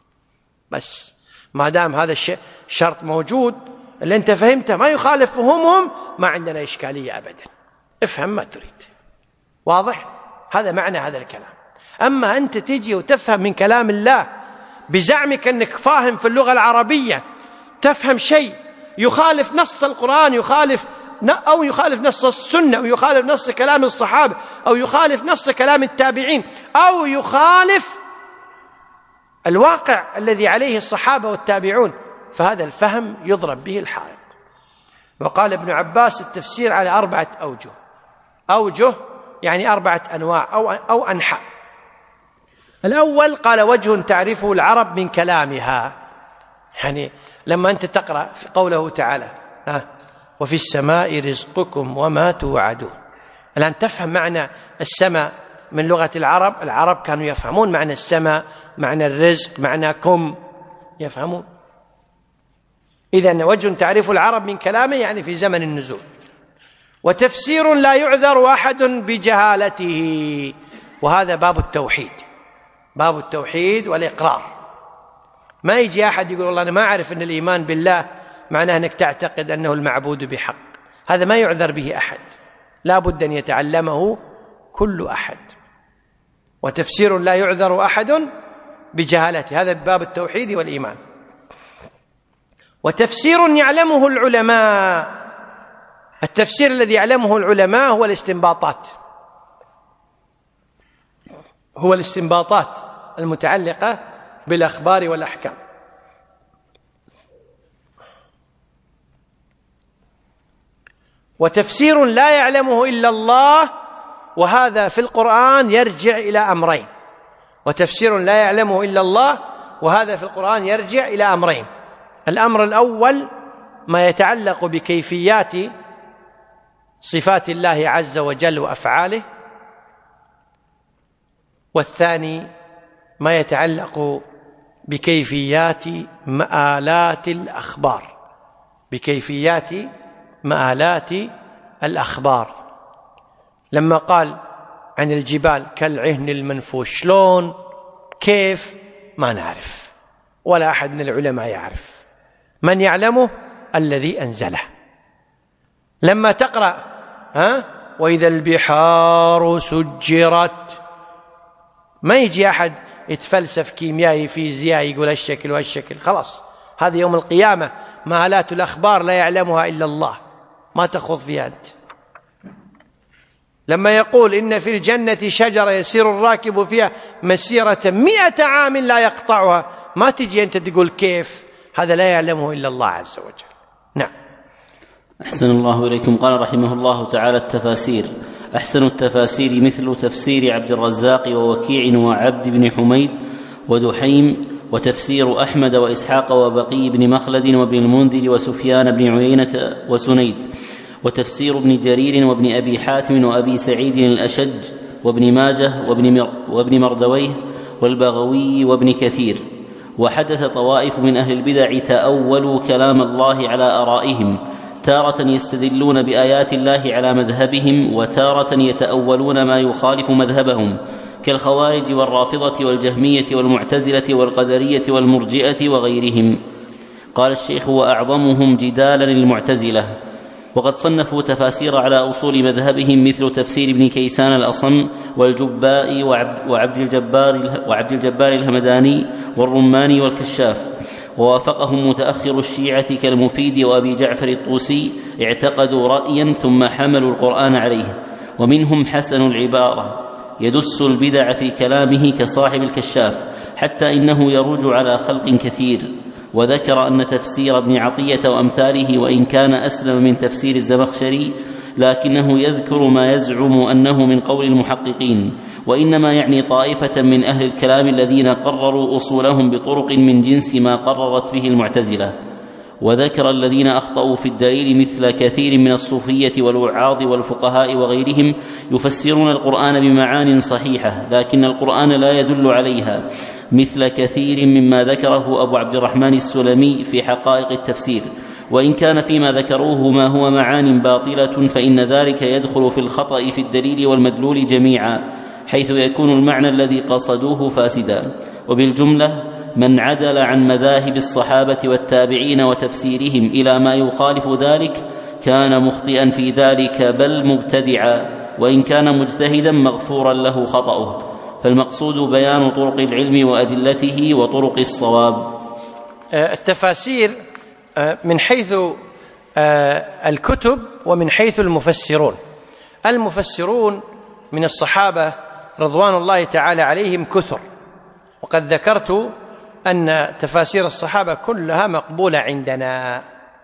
Speaker 3: بس ما دام هذا الشرط موجود اللي أنت فهمته ما يخالف فهومهم، ما عندنا إشكالية أبدا. افهم ما تريد. واضح؟ هذا معنى هذا الكلام. أما أنت تجي وتفهم من كلام الله بزعمك أنك فاهم في اللغة العربية، تفهم شيء يخالف نص القرآن، يخالف أو يخالف نص السنة، أو يخالف نص كلام الصحابة، أو يخالف نص كلام التابعين، أو يخالف الواقع الذي عليه الصحابة والتابعون، فهذا الفهم يضرب به الحائط. وقال ابن عباس التفسير على أربعة أوجه. أوجه يعني أربعة أنواع أو أو أنحاء. الأول قال وجه تعرفه العرب من كلامها، يعني لما أنت تقرأ في قوله تعالى ها وفي السماء رزقكم وما توعدون، الآن تفهم معنى السماء من لغة العرب. العرب كانوا يفهمون معنى السماء، معنى الرزق، معنى كم، يفهمون. إذن وجه تعرف العرب من كلامه يعني في زمن النزول. وتفسير لا يعذر أحد بجهالته، وهذا باب التوحيد، باب التوحيد والإقرار. ما يجي أحد يقول والله أنا ما أعرف أن الإيمان بالله معناه أنك تعتقد أنه المعبود بحق، هذا ما يعذر به أحد، لا بد أن يتعلمه كل أحد. وتفسير لا يعذر أحد بجهالته، هذا باب التوحيد والإيمان. وتفسير يعلمه العلماء، التفسير الذي يعلمه العلماء هو الاستنباطات، هو الاستنباطات المتعلقة بالأخبار والأحكام. وتفسير لا يعلمه إلا الله، وهذا في القرآن يرجع إلى أمرين. وتفسير لا يعلمه إلا الله، وهذا في القرآن يرجع إلى أمرين. الأمر الأول ما يتعلق بكيفيات صفات الله عز وجل وأفعاله، والثاني ما يتعلق بكيفيات مآلات الأخبار بكيفيات مآلات الأخبار لما قال عن الجبال كالعهن المنفوش، شلون كيف ما نعرف، ولا أحد من العلماء يعرف، من يعلمه الذي أنزله. لما تقرأ ها وإذا البحار سجرت، ما يجي أحد يتفلسف كيميائي فيزيائي يقول الشكل والشكل، خلاص هذه يوم القيامة مآلات الأخبار لا يعلمها إلا الله، ما تخوض فيها أنت. لما يقول إن في الجنة شجرة يسير الراكب فيها مسيرة مئة عام لا يقطعها، ما تجي أنت تقول كيف، هذا لا يعلمه إلا الله عز وجل. نعم.
Speaker 2: أحسن الله إليكم. قال رحمه الله تعالى: التفاسير. أحسن التفاسير مثل تفسير عبد الرزاق ووكيع وعبد بن حميد ودحيم، وتفسير أحمد وإسحاق وبقي بن مخلد وابن المنذر وسفيان بن عيينة وسنيد، وتفسير ابن جرير وابن أبي حاتم وأبي سعيد الأشج وابن ماجه وابن, وابن مردويه والبغوي وابن كثير. وحدث طوائف من أهل البدع تأولوا كلام الله على آرائهم، تارة يستدلون بآيات الله على مذهبهم، وتارة يتأولون ما يخالف مذهبهم، كالخوارج والرافضة والجهمية والمعتزلة والقدرية والمرجئة وغيرهم. قال الشيخ: وأعظمهم جدالا المعتزلة. وقد صنفوا تفاسير على أصول مذهبهم مثل تفسير ابن كيسان الأصم والجباء وعبد الجبار, وعبد الجبار الهمداني والرماني والكشاف. ووافقهم متأخر الشيعة كالمفيد وأبي جعفر الطوسي، اعتقدوا رأيا ثم حملوا القرآن عليه. ومنهم حسن العبارة يدس البدع في كلامه كصاحب الكشاف، حتى إنه يروج على خلق كثير. وذكر أن تفسير ابن عطية وأمثاله وإن كان أسلم من تفسير الزمخشري، لكنه يذكر ما يزعم أنه من قول المحققين، وإنما يعني طائفة من أهل الكلام الذين قرروا أصولهم بطرق من جنس ما قررت به المعتزلة. وذكر الذين أخطأوا في الدليل مثل كثير من الصوفية والوعاظ والفقهاء وغيرهم، يفسرون القرآن بمعان صحيحة لكن القرآن لا يدل عليها، مثل كثير مما ذكره أبو عبد الرحمن السلمي في حقائق التفسير. وإن كان فيما ذكروه ما هو معان باطلة، فإن ذلك يدخل في الخطأ في الدليل والمدلول جميعا، حيث يكون المعنى الذي قصدوه فاسدا. وبالجملة من عدل عن مذاهب الصحابة والتابعين وتفسيرهم إلى ما يخالف ذلك كان مخطئا في ذلك بل مبتدعا، وإن كان مجتهدا مغفورا له خطأه. فالمقصود بيان طرق العلم وأدلته وطرق الصواب.
Speaker 3: التفاسير من حيث الكتب ومن حيث المفسرون. المفسرون من الصحابة رضوان الله تعالى عليهم كثر، وقد ذكرت أن تفاسير الصحابة كلها مقبولة عندنا.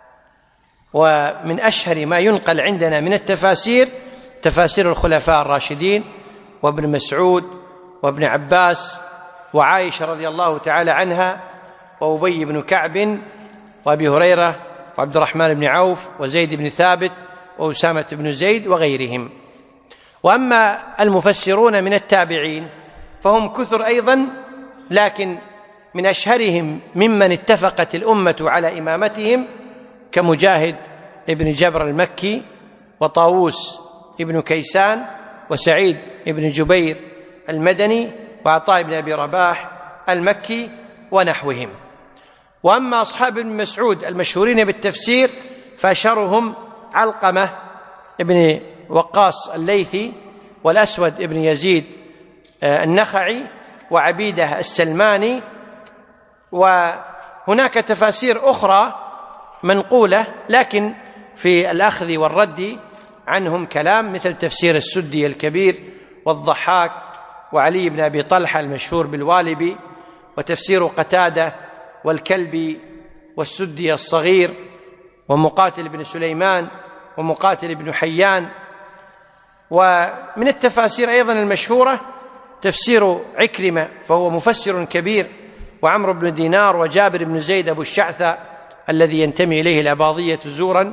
Speaker 3: ومن أشهر ما ينقل عندنا من التفاسير تفاسير الخلفاء الراشدين وابن مسعود وابن عباس وعائشة رضي الله تعالى عنها وأبي بن كعب وأبي هريرة وعبد الرحمن بن عوف وزيد بن ثابت وأسامة بن زيد وغيرهم. وأما المفسرون من التابعين فهم كثر أيضا، لكن من أشهرهم ممن اتفقت الأمة على إمامتهم كمجاهد ابن جبر المكي وطاووس ابن كيسان وسعيد ابن جبير المدني وعطاء بن أبي رباح المكي ونحوهم. وأما أصحاب ابن مسعود المشهورين بالتفسير فأشهرهم علقمة ابن وقاص الليثي والأسود ابن يزيد النخعي وعبيدة السلماني. وهناك تفاسير أخرى منقولة لكن في الأخذ والرد عنهم كلام، مثل تفسير السدي الكبير والضحاك وعلي بن أبي طلحة المشهور بالوالبي، وتفسير قتادة والكلبي والسدي الصغير ومقاتل بن سليمان ومقاتل بن حيان. ومن التفاسير أيضا المشهورة تفسير عكرمة فهو مفسر كبير، وعمرو بن دينار وجابر بن زيد أبو الشعثة الذي ينتمي إليه الأباضية زورا،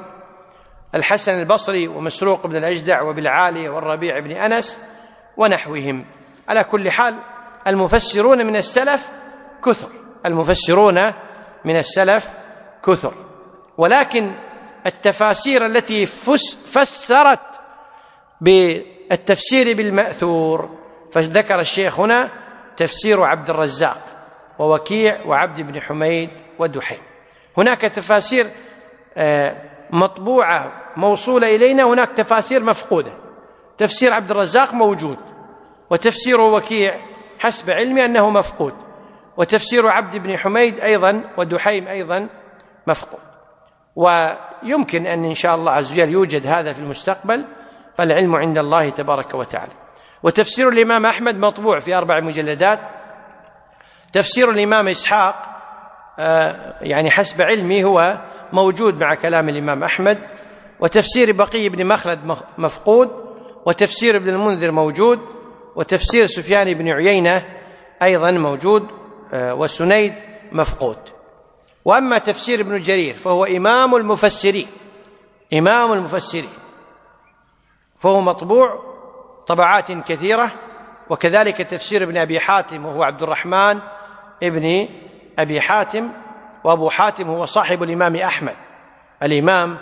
Speaker 3: الحسن البصري ومسروق بن الأجدع وبالعالي والربيع بن أنس ونحوهم. على كل حال المفسرون من السلف كثر، المفسرون من السلف كثر، ولكن التفاسير التي فسرت بالتفسير بالمأثور، فذكر الشيخ هنا تفسير عبد الرزاق ووكيع وعبد بن حميد ودحيم. هناك تفاسير مطبوعة موصولة إلينا، هناك تفاسير مفقودة. تفسير عبد الرزاق موجود، وتفسير وكيع حسب علمي أنه مفقود، وتفسير عبد بن حميد أيضا ودحيم أيضا مفقود، ويمكن أن إن شاء الله عز وجل يوجد هذا في المستقبل، فالعلم عند الله تبارك وتعالى. وتفسير الإمام أحمد مطبوع في أربع مجلدات. تفسير الإمام إسحاق يعني حسب علمي هو موجود مع كلام الإمام أحمد، وتفسير بقي بن مخلد مفقود، وتفسير ابن المنذر موجود، وتفسير سفيان بن عيينة أيضا موجود، وسنيد مفقود. وأما تفسير ابن جرير فهو إمام المفسرين، إمام المفسرين، فهو مطبوع طبعات كثيرة. وكذلك تفسير ابن أبي حاتم وهو عبد الرحمن ابن أبي حاتم، وأبو حاتم هو صاحب الإمام أحمد، الإمام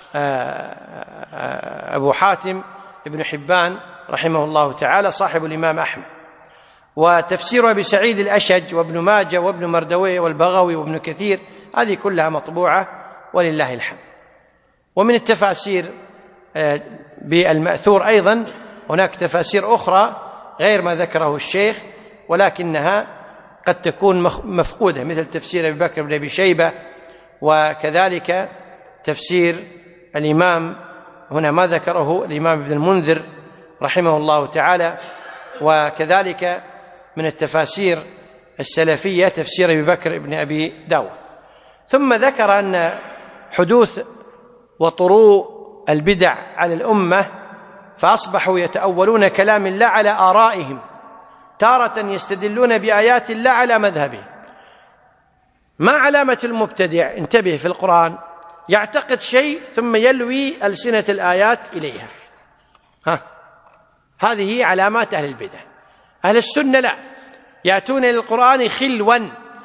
Speaker 3: أبو حاتم ابن حبان رحمه الله تعالى صاحب الإمام أحمد. وتفسير أبي سعيد الأشج وابن ماجه وابن مردويه والبغوي وابن كثير، هذه كلها مطبوعة ولله الحمد. ومن التفاسير بالمأثور أيضا هناك تفاسير أخرى غير ما ذكره الشيخ، ولكنها قد تكون مفقودة، مثل تفسير أبي بكر بن أبي شيبة، وكذلك تفسير الإمام هنا ما ذكره الإمام ابن المنذر رحمه الله تعالى. وكذلك من التفاسير السلفية تفسير أبي بكر بن أبي داود. ثم ذكر أن حدوث وطروء البدع على الأمة، فأصبحوا يتأولون كلام الله على آرائهم، تارة يستدلون بآيات الله على مذهبه. ما علامة المبتدع؟ انتبه، في القرآن يعتقد شيء ثم يلوي ألسنة الآيات إليها، ها هذه علامات أهل البدع. أهل السنة لا، يأتون إلى القرآن خلوا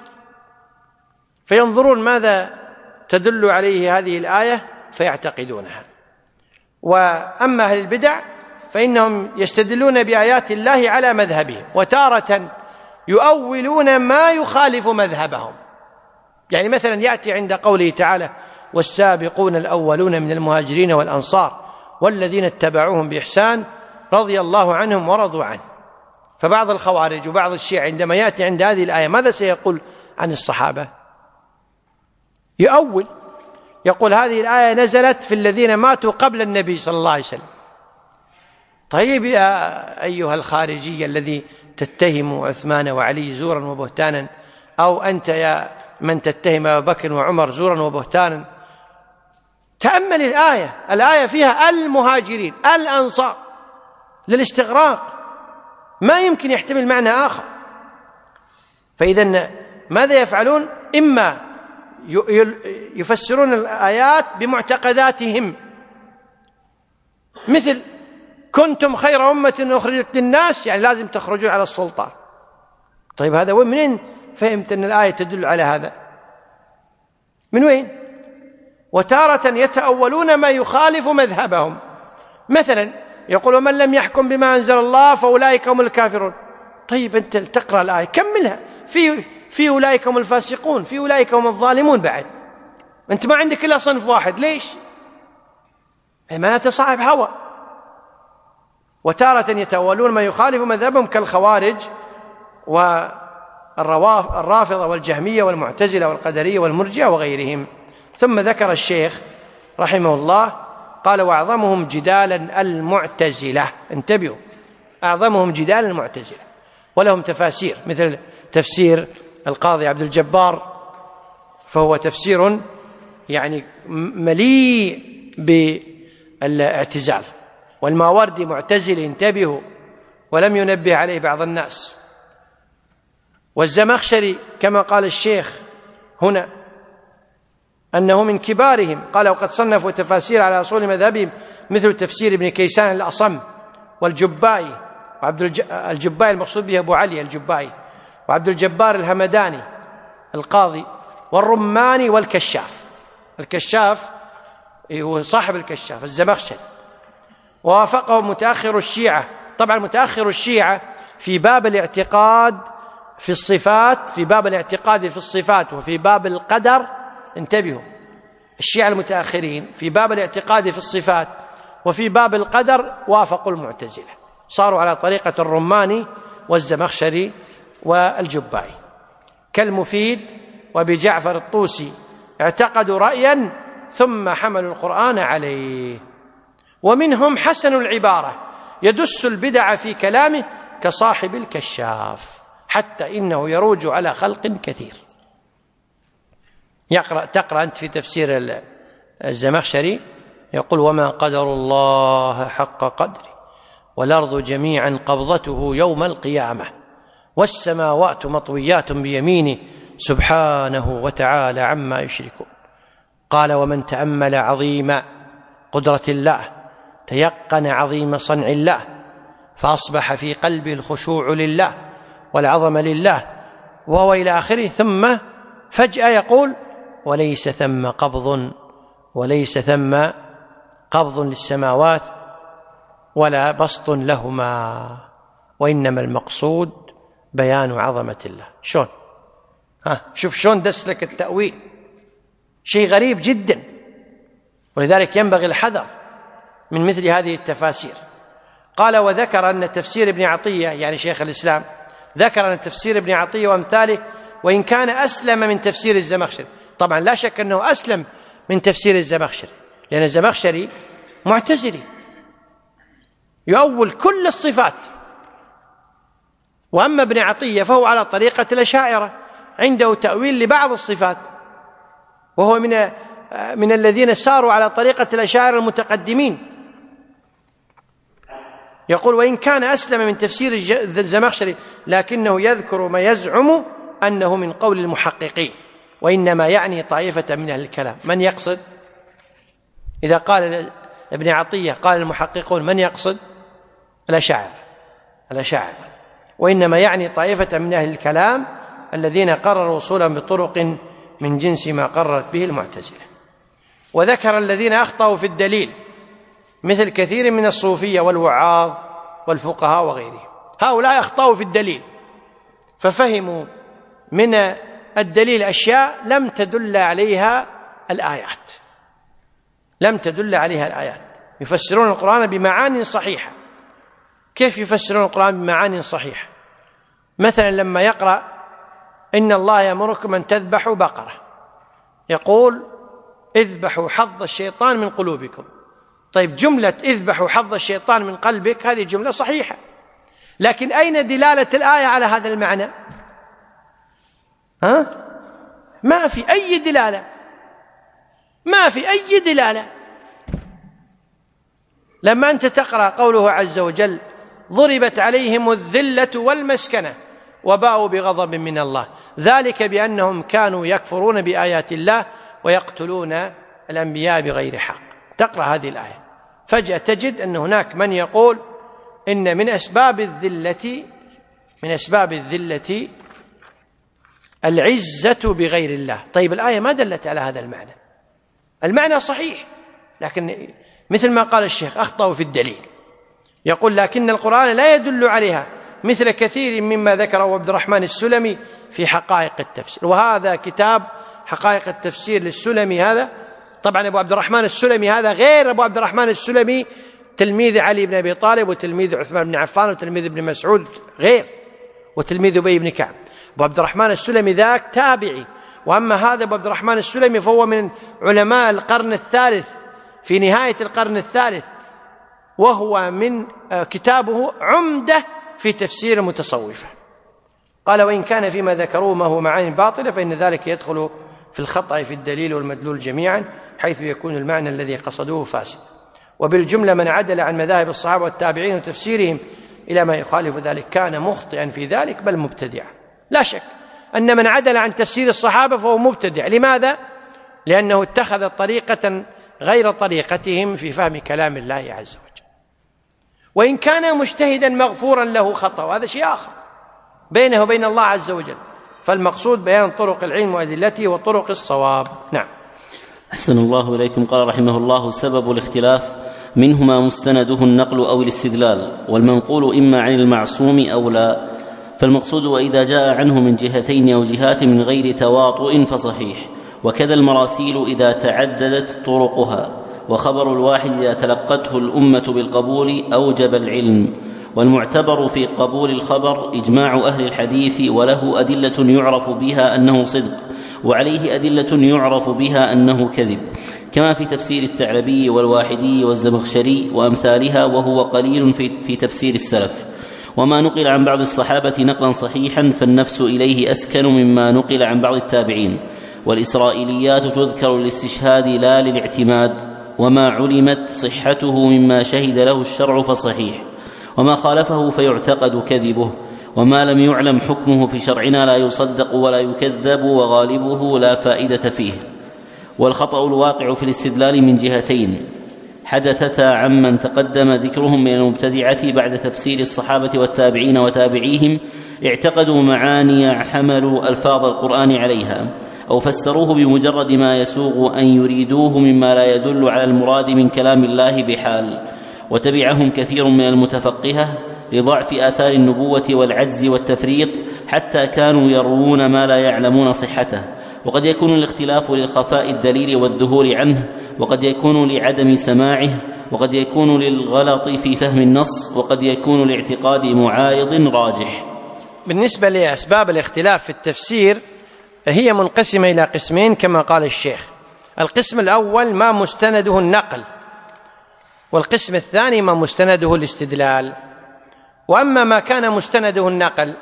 Speaker 3: فينظرون ماذا تدل عليه هذه الآية فيعتقدونها. وأما أهل البدع فإنهم يستدلون بآيات الله على مذهبهم، وتارة يؤولون ما يخالف مذهبهم. يعني مثلا يأتي عند قوله تعالى والسابقون الأولون من المهاجرين والأنصار والذين اتبعوهم بإحسان رضي الله عنهم ورضوا عنه. فبعض الخوارج وبعض الشيعة عندما يأتي عند هذه الآية ماذا سيقول عن الصحابة؟ يؤول، يقول هذه الآية نزلت في الذين ماتوا قبل النبي صلى الله عليه وسلم. طيب يا أيها الخارجي الذي تتهم عثمان وعلي زورا وبهتانا، أو أنت يا من تتهم أبا بكر وعمر زورا وبهتانا، تأمل الآية، الآية فيها المهاجرين الأنصار للاستغراق، ما يمكن يحتمل معنى آخر. فإذا ماذا يفعلون؟ إما يفسرون الآيات بمعتقداتهم، مثل كنتم خير أمة أخرجت للناس، يعني لازم تخرجوا على السلطان. طيب هذا وين منين فهمت أن الآية تدل على هذا؟ من وين؟ وتارة يتأولون ما يخالف مذهبهم، مثلا يقول ومن لم يحكم بما أنزل الله فأولئك هم الكافرون. طيب أنت تقرأ الآية كملها، في في أولئك هم الفاسقون، في أولئك هم الظالمون، بعد أنت ما عندك إلا صنف واحد، ليش؟ معناته صاحب هوى. وتارة يتأولون ما يخالف مذهبهم كالخوارج والرافضة والجهمية والمعتزلة والقدرية والمرجئة وغيرهم. ثم ذكر الشيخ رحمه الله قال وأعظمهم جدالا المعتزلة، انتبهوا، أعظمهم جدالا المعتزلة، ولهم تفاسير مثل تفسير القاضي عبد الجبار، فهو تفسير يعني مليء بالاعتزال. والماوردي معتزلي، انتبهوا، ولم ينبه عليه بعض الناس. والزمخشري كما قال الشيخ هنا أنه من كبارهم، قال وقد صنفوا تفاسير على أصول مذهبهم مثل تفسير ابن كيسان الأصم والجبائي وعبد الجبائي المقصود به أبو علي الجبائي، وعبد الجبار الهمداني القاضي، والرماني والكشاف. الكشاف هو صاحب الكشاف الزمخشري. ووافقه متأخر الشيعة. طبعا متأخر الشيعة في باب الاعتقاد في الصفات، في باب الاعتقاد في الصفات وفي باب القدر، انتبهوا، الشيعة المتأخرين في باب الاعتقاد في الصفات وفي باب القدر وافقوا المعتزلة، صاروا على طريقة الرماني والزمخشري والجبائي. كالمفيد وأبي جعفر الطوسي اعتقدوا رأيا ثم حملوا القرآن عليه. ومنهم حسن العبارة يدس البدع في كلامه كصاحب الكشاف، حتى إنه يروج على خلق كثير. يقرأ تقرأ أنت في تفسير الزمخشري يقول: وما قدر الله حق قدره والأرض جميعا قبضته يوم القيامة والسماوات مطويات بيمينه سبحانه وتعالى عما يشركون. قال: ومن تأمل عظيم قدرة الله تيقن عظيم صنع الله، فأصبح في قلبه الخشوع لله والعظمة لله، وهو إلى آخره. ثم فجأة يقول: وليس ثم قبض وليس ثم قبض للسماوات ولا بسط لهما، وإنما المقصود بيان عظمة الله. شون؟ ها شوف شون دس لك التأويل، شيء غريب جدا. ولذلك ينبغي الحذر من مثل هذه التفاسير. قال: وذكر أن تفسير ابن عطية، يعني شيخ الإسلام، ذكر أن تفسير ابن عطية وأمثاله وإن كان أسلم من تفسير الزمخشري. طبعا لا شك أنه أسلم من تفسير الزمخشري، لأن الزمخشري معتزلي يؤول كل الصفات، وأما ابن عطية فهو على طريقة الأشاعرة، عنده تأويل لبعض الصفات، وهو من من الذين ساروا على طريقة الأشاعرة المتقدمين. يقول: وإن كان أسلم من تفسير الزمخشري لكنه يذكر ما يزعم أنه من قول المحققين، وإنما يعني طائفة من أهل الكلام. من يقصد؟ إذا قال ابن عطية قال المحققون، من يقصد؟ الأشاعرة الأشاعرة وإنما يعني طائفة من أهل الكلام الذين قرروا وصولهم بطرق من جنس ما قررت به المعتزلة. وذكر الذين أخطأوا في الدليل مثل كثير من الصوفية والوعاظ والفقهاء وغيرهم. هؤلاء أخطأوا في الدليل، ففهموا من الدليل أشياء لم تدل عليها الآيات لم تدل عليها الآيات يفسرون القرآن بمعاني صحيحة. كيف يفسرون القرآن بمعاني صحيحة؟ مثلا لما يقرأ: إن الله يأمركم أن تذبحوا بقرة، يقول: اذبحوا حظ الشيطان من قلوبكم. طيب، جملة اذبحوا حظ الشيطان من قلبك هذه جملة صحيحة، لكن أين دلالة الآية على هذا المعنى؟ ها؟ ما في أي دلالة، ما في أي دلالة. لما أنت تقرأ قوله عز وجل: ضربت عليهم الذلة والمسكنة وباءوا بغضب من الله ذلك بأنهم كانوا يكفرون بآيات الله ويقتلون الأنبياء بغير حق. تقرأ هذه الآية فجأة تجد أن هناك من يقول إن من أسباب الذلة من أسباب الذلة العزة بغير الله. طيب، الآية ما دلت على هذا المعنى. المعنى صحيح، لكن مثل ما قال الشيخ أخطأوا في الدليل. يقول: لكن القرآن لا يدل عليها، مثل كثير مما ذكره عبد الرحمن السلمي في حقائق التفسير. وهذا كتاب حقائق التفسير للسلمي. هذا طبعا أبو عبد الرحمن السلمي هذا غير أبو عبد الرحمن السلمي تلميذ علي بن أبي طالب وتلميذ عثمان بن عفان وتلميذ ابن مسعود، غير، وتلميذ أبي بن كعب. أبو عبد الرحمن السلمي ذاك تابعي، وأما هذا أبو عبد الرحمن السلمي فهو من علماء القرن الثالث، في نهاية القرن الثالث، وهو من كتابه عمدة في تفسير المتصوفة. قال: وإن كان فيما ذكروه ما هو معاني باطلة فإن ذلك يدخل في الخطأ في الدليل والمدلول جميعا، حيث يكون المعنى الذي قصدوه فاسد. وبالجملة من عدل عن مذاهب الصحابة والتابعين وتفسيرهم إلى ما يخالف ذلك كان مخطئا في ذلك بل مبتدعا. لا شك أن من عدل عن تفسير الصحابة فهو مبتدع. لماذا؟ لأنه اتخذ طريقة غير طريقتهم في فهم كلام الله عز وجل. وإن كان مجتهدا مغفورا له خطأ، وهذا شيء آخر بينه وبين الله عز وجل. فالمقصود بيان طرق العلم وأدلته وطرق الصواب. نعم.
Speaker 2: أحسن الله إليكم. قال رحمه الله: سبب الاختلاف منهما مستنده النقل أو الاستدلال، والمنقول إما عن المعصوم أو لا. فالمقصود وإذا جاء عنه من جهتين أو جهات من غير تواطؤ فصحيح، وكذا المراسيل إذا تعددت طرقها، وخبر الواحد إذا تلقته الأمة بالقبول أوجب العلم. والمعتبر في قبول الخبر إجماع أهل الحديث، وله أدلة يعرف بها أنه صدق، وعليه أدلة يعرف بها أنه كذب، كما في تفسير الثعلبي والواحدي والزمخشري وأمثالها، وهو قليل في, في تفسير السلف. وما نقل عن بعض الصحابة نقلا صحيحا فالنفس إليه أسكن مما نقل عن بعض التابعين. والإسرائيليات تذكر للاستشهاد لا للاعتماد، وما علمت صحته مما شهد له الشرع فصحيح، وما خالفه فيعتقد كذبه، وما لم يعلم حكمه في شرعنا لا يصدق ولا يكذب، وغالبه لا فائدة فيه. والخطأ الواقع في الاستدلال من جهتين حدثتا عمن تقدم ذكرهم من المبتدعة بعد تفسير الصحابة والتابعين وتابعيهم، اعتقدوا معاني حملوا ألفاظ القرآن عليها، أو فسروه بمجرد ما يسوغ أن يريدوه مما لا يدل على المراد من كلام الله بحال. وتبعهم كثير من المتفقهة لضعف آثار النبوة والعجز والتفريط، حتى كانوا يروون ما لا يعلمون صحته. وقد يكون الاختلاف لخفاء الدليل والظهور عنه، وقد يكون لعدم سماعه، وقد يكون للغلط في فهم النص، وقد يكون لاعتقاد معارض راجح.
Speaker 3: بالنسبة لأسباب الاختلاف في التفسير هي منقسمة إلى قسمين كما قال الشيخ. القسم الأول ما مستنده النقل، والقسم الثاني ما مستنده الاستدلال. وأما ما كان مستنده النقل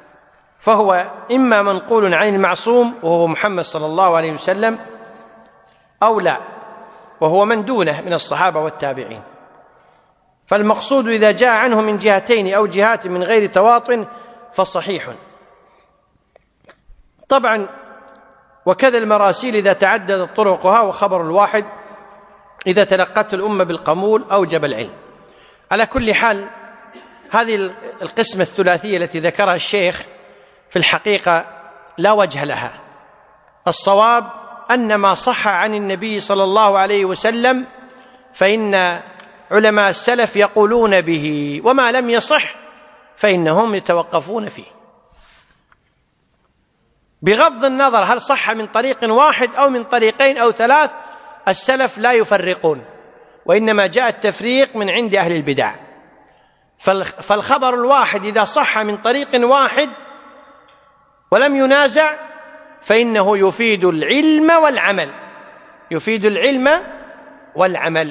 Speaker 3: فهو إما منقول عن المعصوم وهو محمد صلى الله عليه وسلم، أو لا وهو من دونه من الصحابة والتابعين. فالمقصود إذا جاء عنه من جهتين أو جهات من غير تواطؤ فصحيح. طبعا وكذا المراسيل إذا تعددت طرقها، وخبر الواحد إذا تلقته الأمة بالقبول أوجب العلم. على كل حال هذه القسمة الثلاثية التي ذكرها الشيخ في الحقيقة لا وجه لها. الصواب أن ما صح عن النبي صلى الله عليه وسلم فإن علماء السلف يقولون به، وما لم يصح فإنهم يتوقفون فيه، بغض النظر هل صح من طريق واحد أو من طريقين أو ثلاث. السلف لا يفرقون، وإنما جاء التفريق من عند أهل البدع. فالخبر الواحد إذا صح من طريق واحد ولم ينازع فإنه يفيد العلم والعمل، يفيد العلم والعمل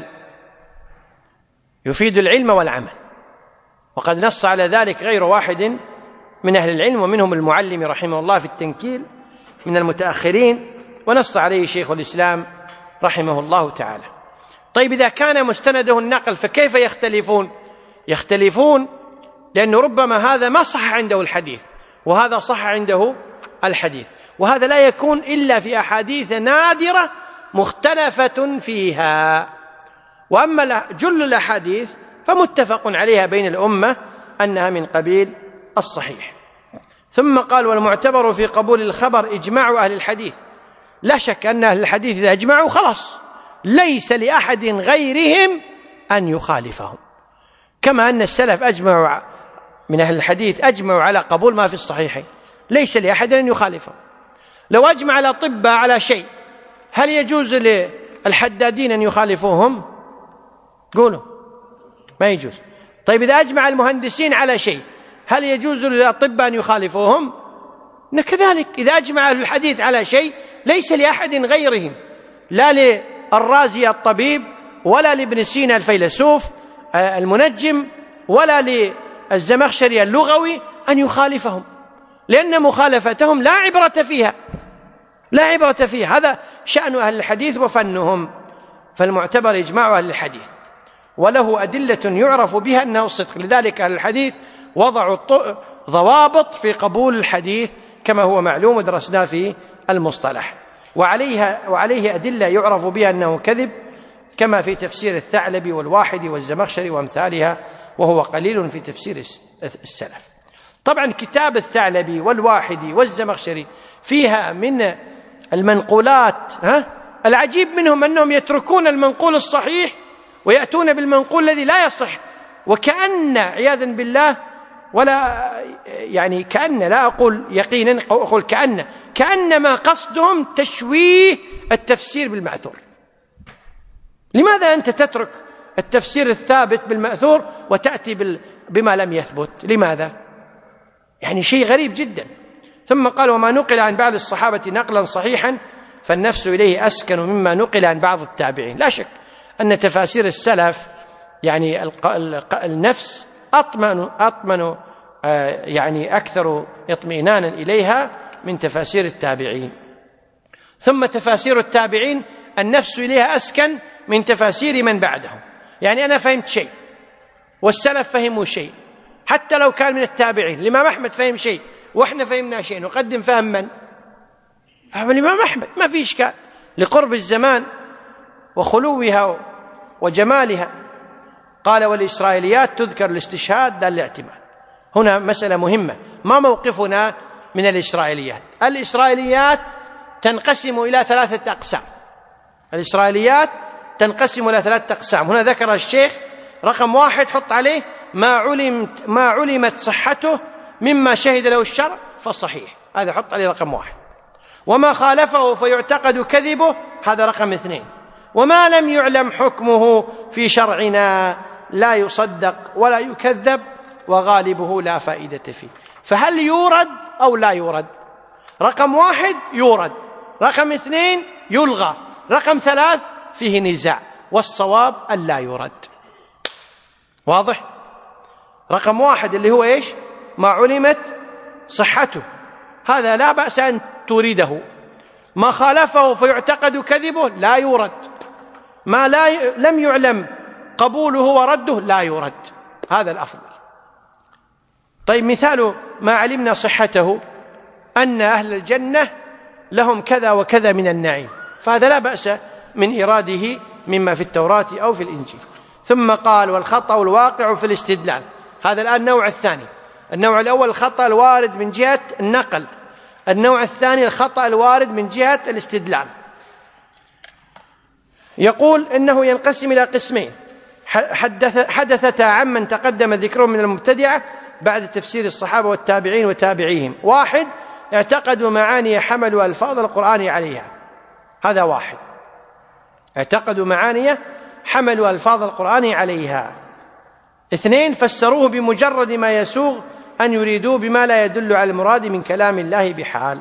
Speaker 3: يفيد العلم والعمل وقد نص على ذلك غير واحد من أهل العلم، ومنهم المعلم رحمه الله في التنكيل من المتأخرين، ونص عليه شيخ الإسلام رحمه الله تعالى. طيب إذا كان مستنده النقل فكيف يختلفون؟ يختلفون لأنه ربما هذا ما صح عنده الحديث وهذا صح عنده الحديث، وهذا لا يكون إلا في أحاديث نادرة مختلفة فيها. وأما جل الأحاديث فمتفق عليها بين الأمة أنها من قبيل الصحيح. ثم قال: والمعتبر في قبول الخبر إجماع أهل الحديث. لا شك أن أهل الحديث إذا أجمعوا خلاص ليس لأحد غيرهم أن يخالفهم، كما أن السلف أجمعوا من أهل الحديث أجمعوا على قبول ما في الصحيحين، ليس لأحد أن يخالفهم. لو أجمع الأطباء على شيء هل يجوز للحدادين أن يخالفوهم؟ قولوا ما يجوز. طيب إذا أجمع المهندسين على شيء هل يجوز للأطباء أن يخالفوهم؟ كذلك إذا أجمع أهل الحديث على شيء ليس لأحد غيرهم، لا للرازي الطبيب ولا لابن سينا الفيلسوف المنجم ولا للزمخشري اللغوي أن يخالفهم، لأن مخالفتهم لا عبرة فيها لا عبرة فيها هذا شأن أهل الحديث وفنهم. فالمعتبر إجماع أهل الحديث، وله أدلة يعرف بها أنه الصدق. لذلك أهل الحديث وضعوا ضوابط في قبول الحديث كما هو معلوم ودرسناه في المصطلح، وعليها وعليه أدلة يعرف بها أنه كذب، كما في تفسير الثعلبي والواحدي والزمخشري وأمثالها، وهو قليل في تفسير السلف. طبعا كتاب الثعلبي والواحدي والزمخشري فيها من المنقولات ها العجيب منهم أنهم يتركون المنقول الصحيح ويأتون بالمنقول الذي لا يصح، وكأن عياذا بالله، ولا يعني كأن، لا أقول يقينا، أقول كأن كأنما قصدهم تشويه التفسير بالمأثور. لماذا أنت تترك التفسير الثابت بالمأثور وتأتي بما لم يثبت؟ لماذا؟ يعني شيء غريب جدا. ثم قال: وما نقل عن بعض الصحابة نقلا صحيحا فالنفس إليه أسكن مما نقل عن بعض التابعين. لا شك أن تفاسير السلف يعني النفس أطمن, أطمن يعني أكثر اطمئنانا إليها من تفاسير التابعين. ثم تفاسير التابعين النفس إليها أسكن من تفاسير من بعدهم. يعني أنا فهمت شيء والسلف فهموا شيء، حتى لو كان من التابعين. الإمام أحمد فهم شيء وإحنا فهمنا شيء، نقدم فهم من؟ فهم الإمام أحمد، ما في إشكال، لقرب الزمان وخلوها وجمالها. قال: والإسرائيليات تذكر الاستشهاد ذا الاعتماد. هنا مسألة مهمة، ما موقفنا من الإسرائيليات؟ الإسرائيليات تنقسم إلى ثلاثة أقسام. الإسرائيليات تنقسم إلى ثلاثة أقسام. هنا ذكر الشيخ رقم واحد، حط عليه: ما علمت ما علمت صحته مما شهد له الشرع فصحيح، هذا حط عليه رقم واحد. وما خالفه فيعتقد كذبه، هذا رقم اثنين. وما لم يعلم حكمه في شرعنا لا يصدق ولا يكذب وغالبه لا فائدة فيه. فهل يورد أو لا يورد؟ رقم واحد يورد، رقم اثنين يلغى، رقم ثلاث فيه نزاع، والصواب أن لا يورد. واضح؟ رقم واحد اللي هو إيش؟ ما علمت صحته، هذا لا بأس أن تورده. ما خالفه فيعتقد كذبه لا يورد. ما لا ي... لم يعلم قبوله ورده لا يورد، هذا الأفضل. طيب، مثال ما علمنا صحته أن أهل الجنة لهم كذا وكذا من النعيم، فهذا لا بأس من إراده مما في التوراة أو في الإنجيل. ثم قال: والخطأ الواقع في الاستدلال. هذا الآن النوع الثاني. النوع الأول الخطأ الوارد من جهة النقل، النوع الثاني الخطأ الوارد من جهة الاستدلال. يقول إنه ينقسم إلى قسمين حدث حدثتا عمن تقدم ذكرهم من المبتدعة بعد تفسير الصحابة والتابعين وتابعيهم. واحد، اعتقدوا معاني حملوا ألفاظ القرآن عليها، هذا واحد، اعتقدوا معاني حملوا ألفاظ القرآن عليها. اثنين، فسروه بمجرد ما يسوغ أن يريدوه بما لا يدل على المراد من كلام الله بحال.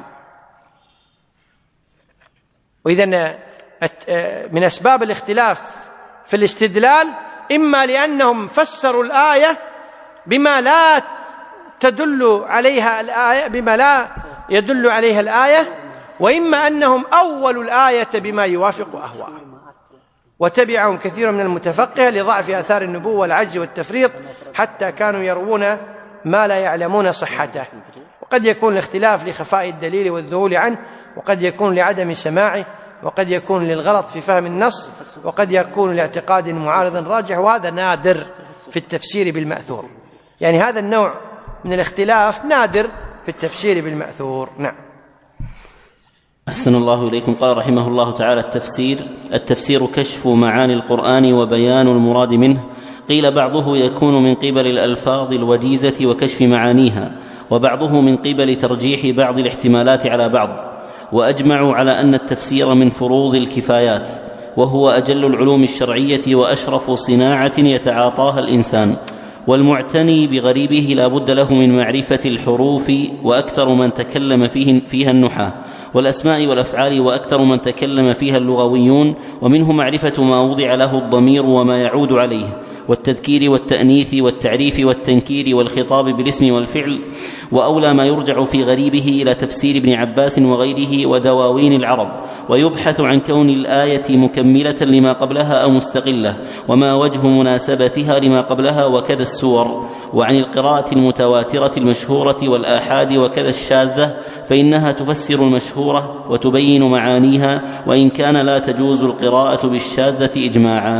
Speaker 3: وإذن من أسباب الاختلاف في الاستدلال إما لأنهم فسروا الآية بما لا تدل عليها الآية بما لا يدل عليها الآية، وإما أنهم أولوا الآية بما يوافق أهواءهم. وتبعهم كثير من المتفقهة لضعف آثار النبوة والعجز والتفريط، حتى كانوا يروون ما لا يعلمون صحته. وقد يكون الاختلاف لخفاء الدليل والذهول عنه، وقد يكون لعدم سماعه، وقد يكون للغلط في فهم النص، وقد يكون لاعتقاد معارض راجح، وهذا نادر في التفسير بالمأثور. يعني هذا النوع من الاختلاف نادر في التفسير بالمأثور. نعم.
Speaker 2: أحسن الله إليكم. قال رحمه الله تعالى: التفسير التفسير كشف معاني القرآن وبيان المراد منه. قيل بعضه يكون من قبل الألفاظ الوجيزة وكشف معانيها، وبعضه من قبل ترجيح بعض الاحتمالات على بعض. وأجمعوا على أن التفسير من فروض الكفايات، وهو أجل العلوم الشرعية وأشرف صناعة يتعاطاها الإنسان، والمعتني بغريبه لا بد له من معرفة الحروف، وأكثر من تكلم فيه فيها النحاة، والأسماء والأفعال، وأكثر من تكلم فيها اللغويون، ومنه معرفة ما وضع له الضمير وما يعود عليه، والتذكير والتأنيث والتعريف والتنكير والخطاب بالاسم والفعل. وأولى ما يرجع في غريبه إلى تفسير ابن عباس وغيره ودواوين العرب، ويبحث عن كون الآية مكملة لما قبلها أو مستقلة، وما وجه مناسبتها لما قبلها، وكذا السور. وعن القراءة المتواترة المشهورة والآحاد وكذا الشاذة، فإنها تفسر المشهورة وتبين معانيها، وإن كان لا تجوز القراءة بالشاذة إجماعا.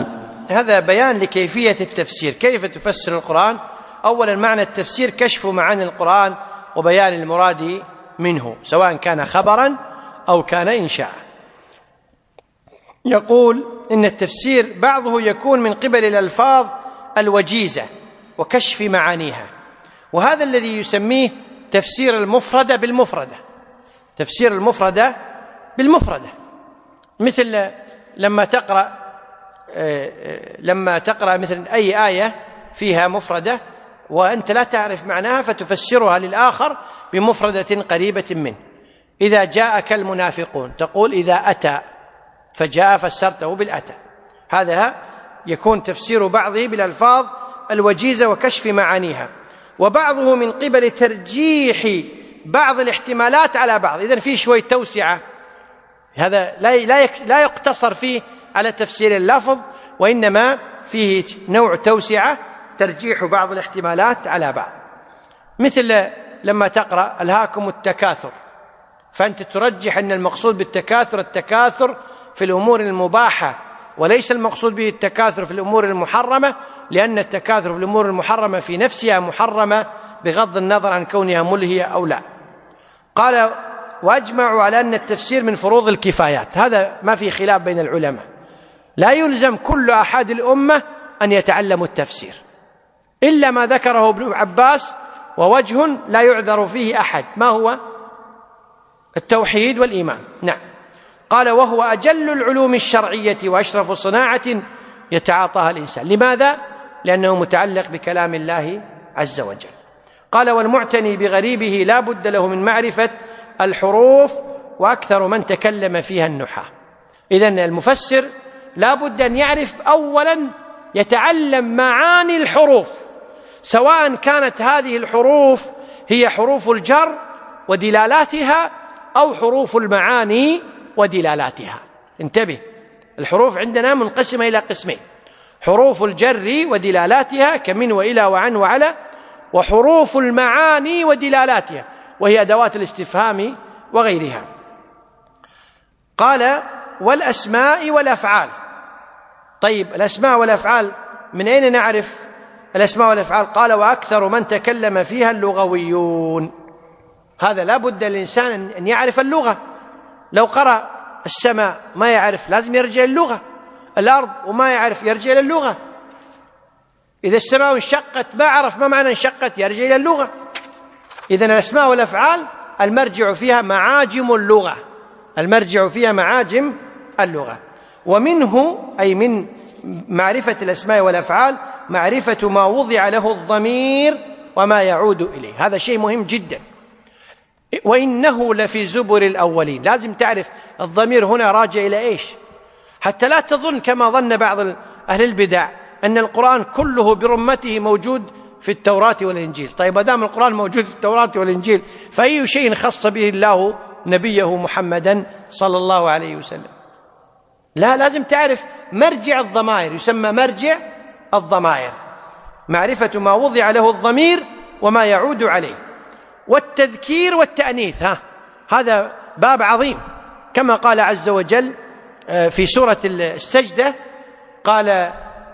Speaker 3: هذا بيان لكيفية التفسير، كيف تفسر القرآن. أولا معنى التفسير كشف معاني القرآن وبيان المراد منه، سواء كان خبرا أو كان إنشاء. يقول إن التفسير بعضه يكون من قبل الألفاظ الوجيزة وكشف معانيها، وهذا الذي يسميه تفسير المفردة بالمفردة، تفسير المفردة بالمفردة. مثل لما تقرأ لما تقرأ مثل أي آية فيها مفردة وأنت لا تعرف معناها فتفسرها للآخر بمفردة قريبة منه. إذا جاءك المنافقون تقول إذا أتى، فجاء فسرته بالأتى. هذا يكون تفسير بعضه بالألفاظ الوجيزة وكشف معانيها، وبعضه من قبل ترجيح بعض الاحتمالات على بعض. إذن فيه شوية توسعة، هذا لا يقتصر فيه على تفسير اللفظ، وإنما فيه نوع توسعة، ترجيح بعض الاحتمالات على بعض. مثل لما تقرأ ألهاكم التكاثر، فأنت ترجح أن المقصود بالتكاثر التكاثر في الأمور المباحة، وليس المقصود به التكاثر في الأمور المحرمة، لأن التكاثر في الأمور المحرمة في نفسها محرمة بغض النظر عن كونها ملهية أو لا. قال وأجمعوا على أن التفسير من فروض الكفايات، هذا ما في خلاف بين العلماء، لا يلزم كل أحد الأمة أن يتعلموا التفسير إلا ما ذكره ابن عباس، ووجه لا يعذر فيه أحد، ما هو؟ التوحيد والإيمان. نعم. قال وهو أجل العلوم الشرعية وأشرف صناعة يتعاطاها الإنسان. لماذا؟ لأنه متعلق بكلام الله عز وجل. قال والمعتني بغريبه لا بد له من معرفة الحروف، وأكثر من تكلم فيها النحاة. إذن المفسر لا بد أن يعرف أولا، يتعلم معاني الحروف، سواء كانت هذه الحروف هي حروف الجر ودلالاتها أو حروف المعاني ودلالاتها. انتبه، الحروف عندنا منقسمة إلى قسمين: حروف الجر ودلالاتها كمن وإلى وعن وعلى، وحروف المعاني ودلالاتها وهي أدوات الاستفهام وغيرها. قال والأسماء والأفعال. طيب الأسماء والأفعال من أين نعرف الأسماء والأفعال؟ قال وأكثر من تكلم فيها اللغويون. هذا لا بد للإنسان أن يعرف اللغة. لو قرأ السماء ما يعرف لازم يرجع اللغة، الأرض وما يعرف يرجع إلى اللغة. إذا السماء انشقت ما عرف ما معنى انشقت يرجع إلى اللغة. إذن الأسماء والأفعال المرجع فيها معاجم اللغة، المرجع فيها معاجم اللغة. ومنه أي من معرفة الأسماء والأفعال معرفة ما وضع له الضمير وما يعود إليه، هذا شيء مهم جدا. وإنه لفي زبر الأولين، لازم تعرف الضمير هنا راجع إلى إيش، حتى لا تظن كما ظن بعض أهل البدع أن القرآن كله برمته موجود في التوراة والإنجيل. طيب ما دام القرآن موجود في التوراة والإنجيل فأي شيء خص به الله نبيه محمدا صلى الله عليه وسلم؟ لا، لازم تعرف مرجع الضمائر، يسمى مرجع الضمائر، معرفة ما وضع له الضمير وما يعود عليه. والتذكير والتأنيث، ها هذا باب عظيم، كما قال عز وجل في سورة السجدة، قال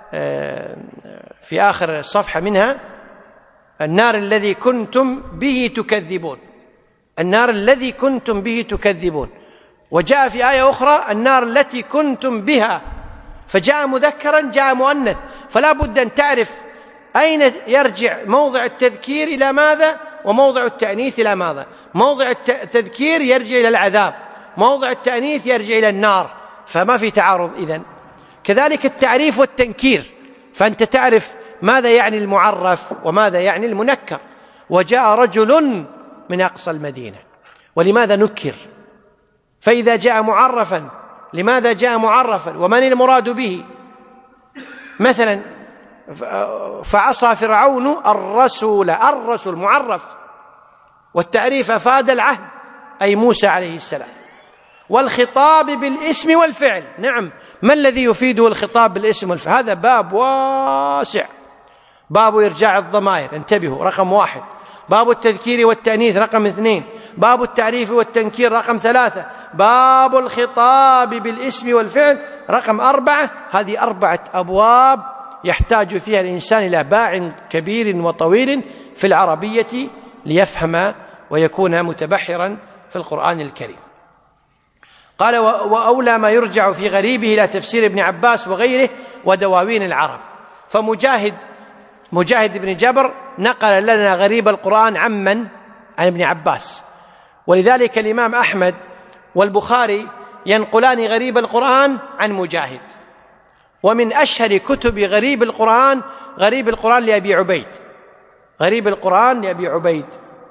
Speaker 3: في آخر الصفحة منها: النار الذي كنتم به تكذبون، النار الذي كنتم به تكذبون. وجاء في آية أخرى: النار التي كنتم بها، فجاء مذكرا جاء مؤنث، فلا بد أن تعرف أين يرجع موضع التذكير إلى ماذا، وموضع التأنيث إلى ماذا. موضع التذكير يرجع إلى العذاب، موضع التأنيث يرجع إلى النار، فما في تعارض. إذن كذلك التعريف والتنكير، فأنت تعرف ماذا يعني المعرف وماذا يعني المنكر. وجاء رجل من أقصى المدينة، ولماذا نكر؟ فإذا جاء معرفا لماذا جاء معرفا ومن المراد به؟ مثلا فعصى فرعون الرسول، الرسول معرف، والتعريف أفاد العهد أي موسى عليه السلام. والخطاب بالاسم والفعل، نعم، ما الذي يفيده الخطاب بالاسم والفعل؟ هذا باب واسع، باب إرجاع الضمائر. انتبهوا، رقم واحد باب التذكير والتأنيث رقم اثنين، باب التعريف والتنكير رقم ثلاثة، باب الخطاب بالاسم والفعل رقم أربعة. هذه أربعة أبواب يحتاج فيها الإنسان إلى باع كبير وطويل في العربية ليفهم ويكون متبحرا في القرآن الكريم. قال: وأولى ما يرجع في غريبه إلى تفسير ابن عباس وغيره ودواوين العرب. فمجاهد مجاهد بن جبر نقل لنا غريب القرآن عمن عن ابن عباس، ولذلك الإمام أحمد والبخاري ينقلان غريب القرآن عن مجاهد. ومن أشهر كتب غريب القرآن غريب القرآن لأبي عبيد، غريب القرآن لأبي عبيد.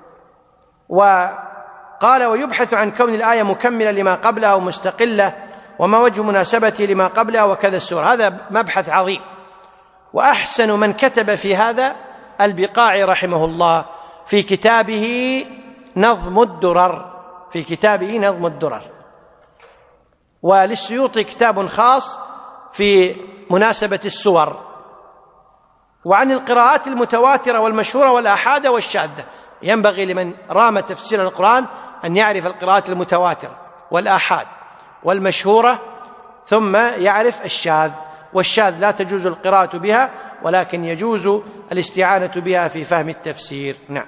Speaker 3: وقال: ويبحث عن كون الآية مكملة لما قبلها ومستقلة، وما وجه مناسبته لما قبلها وكذا السورة. هذا مبحث عظيم. وأحسن من كتب في هذا البقاعي رحمه الله في كتابه نظم الدرر، في كتابه نظم الدرر. وللسيوطي كتاب خاص في مناسبة السور. وعن القراءات المتواترة والمشهورة والآحاد والشاذة. ينبغي لمن رام تفسير القرآن أن يعرف القراءات المتواترة والآحاد والمشهورة، ثم يعرف الشاذ. والشاذ لا تجوز القراءة بها، ولكن يجوز الاستعانة بها في فهم التفسير. نعم.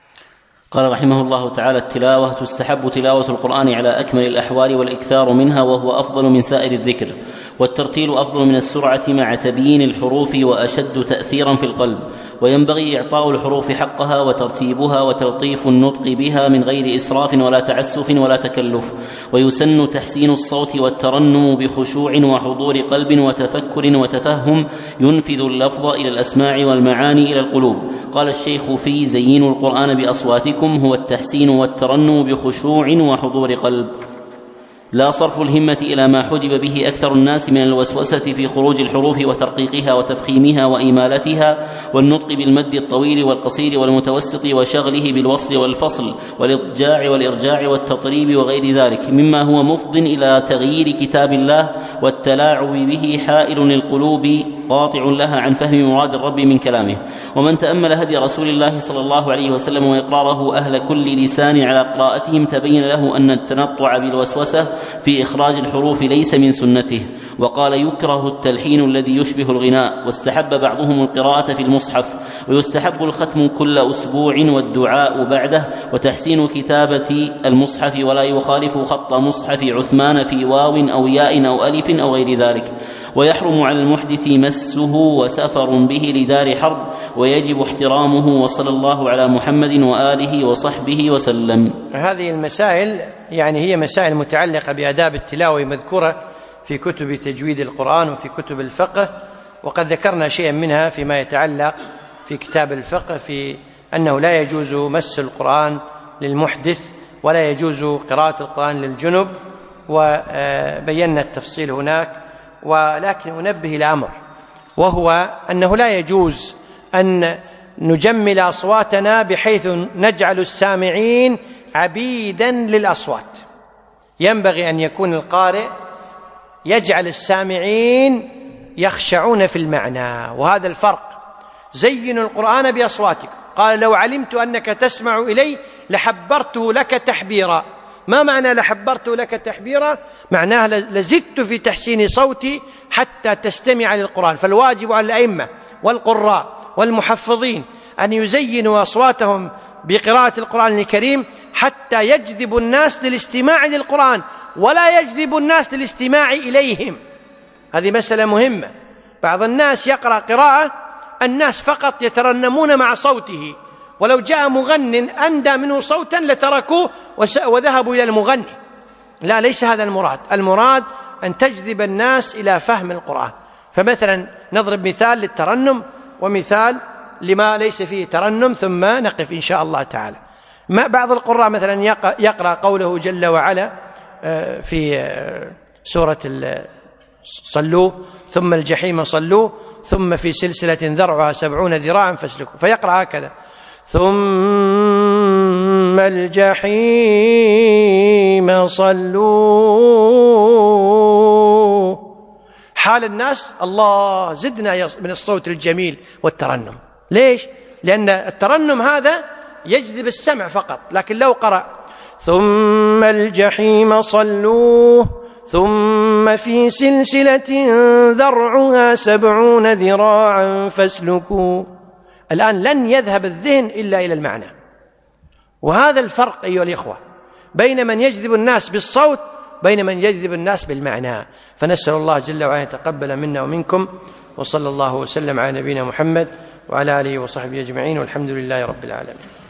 Speaker 2: قال رحمه الله تعالى: التلاوة تستحب تلاوة القرآن على أكمل الأحوال والإكثار منها، وهو أفضل من سائر الذكر. والترتيل أفضل من السرعة مع تبيين الحروف وأشد تأثيرا في القلب. وينبغي إعطاء الحروف حقها وترتيبها وتلطيف النطق بها من غير إسراف ولا تعسف ولا تكلف. ويسن تحسين الصوت والترنم بخشوع وحضور قلب وتفكر وتفهم ينفذ اللفظ إلى الأسماع والمعاني إلى القلوب. قال الشيخ في زينوا القرآن بأصواتكم هو التحسين والترنم بخشوع وحضور قلب، لا صرف الهمة إلى ما حجب به أكثر الناس من الوسوسة في خروج الحروف وترقيقها وتفخيمها وإمالتها، والنطق بالمد الطويل والقصير والمتوسط، وشغله بالوصل والفصل والإضجاع والإرجاع والتطريب وغير ذلك مما هو مفض إلى تغيير كتاب الله والتلاعب به، حائل للقلوب قاطع لها عن فهم مراد الرب من كلامه. ومن تأمل هدي رسول الله صلى الله عليه وسلم وإقراره أهل كل لسان على قراءتهم تبين له أن التنطع بالوسوسة في إخراج الحروف ليس من سنته. وقال: يكره التلحين الذي يشبه الغناء. واستحب بعضهم القراءة في المصحف، ويستحب الختم كل أسبوع والدعاء بعده، وتحسين كتابة المصحف ولا يخالف خط مصحف عثمان في واو أو ياء أو ألف أو غير ذلك. ويحرم على المحدث مسه وسفر به لدار حرب، ويجب احترامه. وصلى الله على محمد وآله وصحبه وسلم.
Speaker 3: هذه المسائل يعني هي مسائل متعلقة بآداب التلاوة مذكورة في كتب تجويد القرآن وفي كتب الفقه، وقد ذكرنا شيئا منها فيما يتعلق في كتاب الفقه في أنه لا يجوز مس القرآن للمحدث ولا يجوز قراءة القرآن للجنب، وبينا التفصيل هناك. ولكن أنبه إلى أمر، وهو أنه لا يجوز أن نجمل أصواتنا بحيث نجعل السامعين عبيدا للأصوات. ينبغي أن يكون القارئ يجعل السامعين يخشعون في المعنى، وهذا الفرق. زينوا القرآن بأصواتكم. قال: لو علمت أنك تسمع إلي لحبرته لك تحبيرا. ما معنى لحبرته لك تحبيرا؟ معناه لزدت في تحسين صوتي حتى تستمع للقرآن. فالواجب على الأئمة والقراء والمحفظين أن يزينوا أصواتهم بقراءة القرآن الكريم حتى يجذب الناس للاستماع للقرآن، ولا يجذب الناس للاستماع إليهم. هذه مسألة مهمة. بعض الناس يقرأ قراءة الناس فقط يترنمون مع صوته، ولو جاء مغن أندى منه صوتا لتركوه وذهبوا إلى المغني. لا، ليس هذا المراد. المراد أن تجذب الناس إلى فهم القرآن. فمثلا نضرب مثال للترنم ومثال لما ليس فيه ترنم، ثم نقف إن شاء الله تعالى. ما بعض القراء مثلا يقرأ قوله جل وعلا في سورة صلوه ثم الجحيم صلوه ثم في سلسلة ذرعها سبعون ذراعا فاسلكوه، فيقرأ هكذا: ثم الجحيم صلوه. حال الناس: الله زدنا من الصوت الجميل والترنم. ليش؟ لأن الترنم هذا يجذب السمع فقط، لكن لو قرأ ثم الجحيم صلوه ثم في سلسلة ذرعها سبعون ذراعا فاسلكوه، الآن لن يذهب الذهن إلا إلى المعنى. وهذا الفرق أيها الإخوة بين من يجذب الناس بالصوت بين من يجذب الناس بالمعنى. فنسأل الله جل وعلا يتقبل منا ومنكم، وصلى الله وسلم على نبينا محمد وعلى آله وصحبه أجمعين، والحمد لله رب العالمين.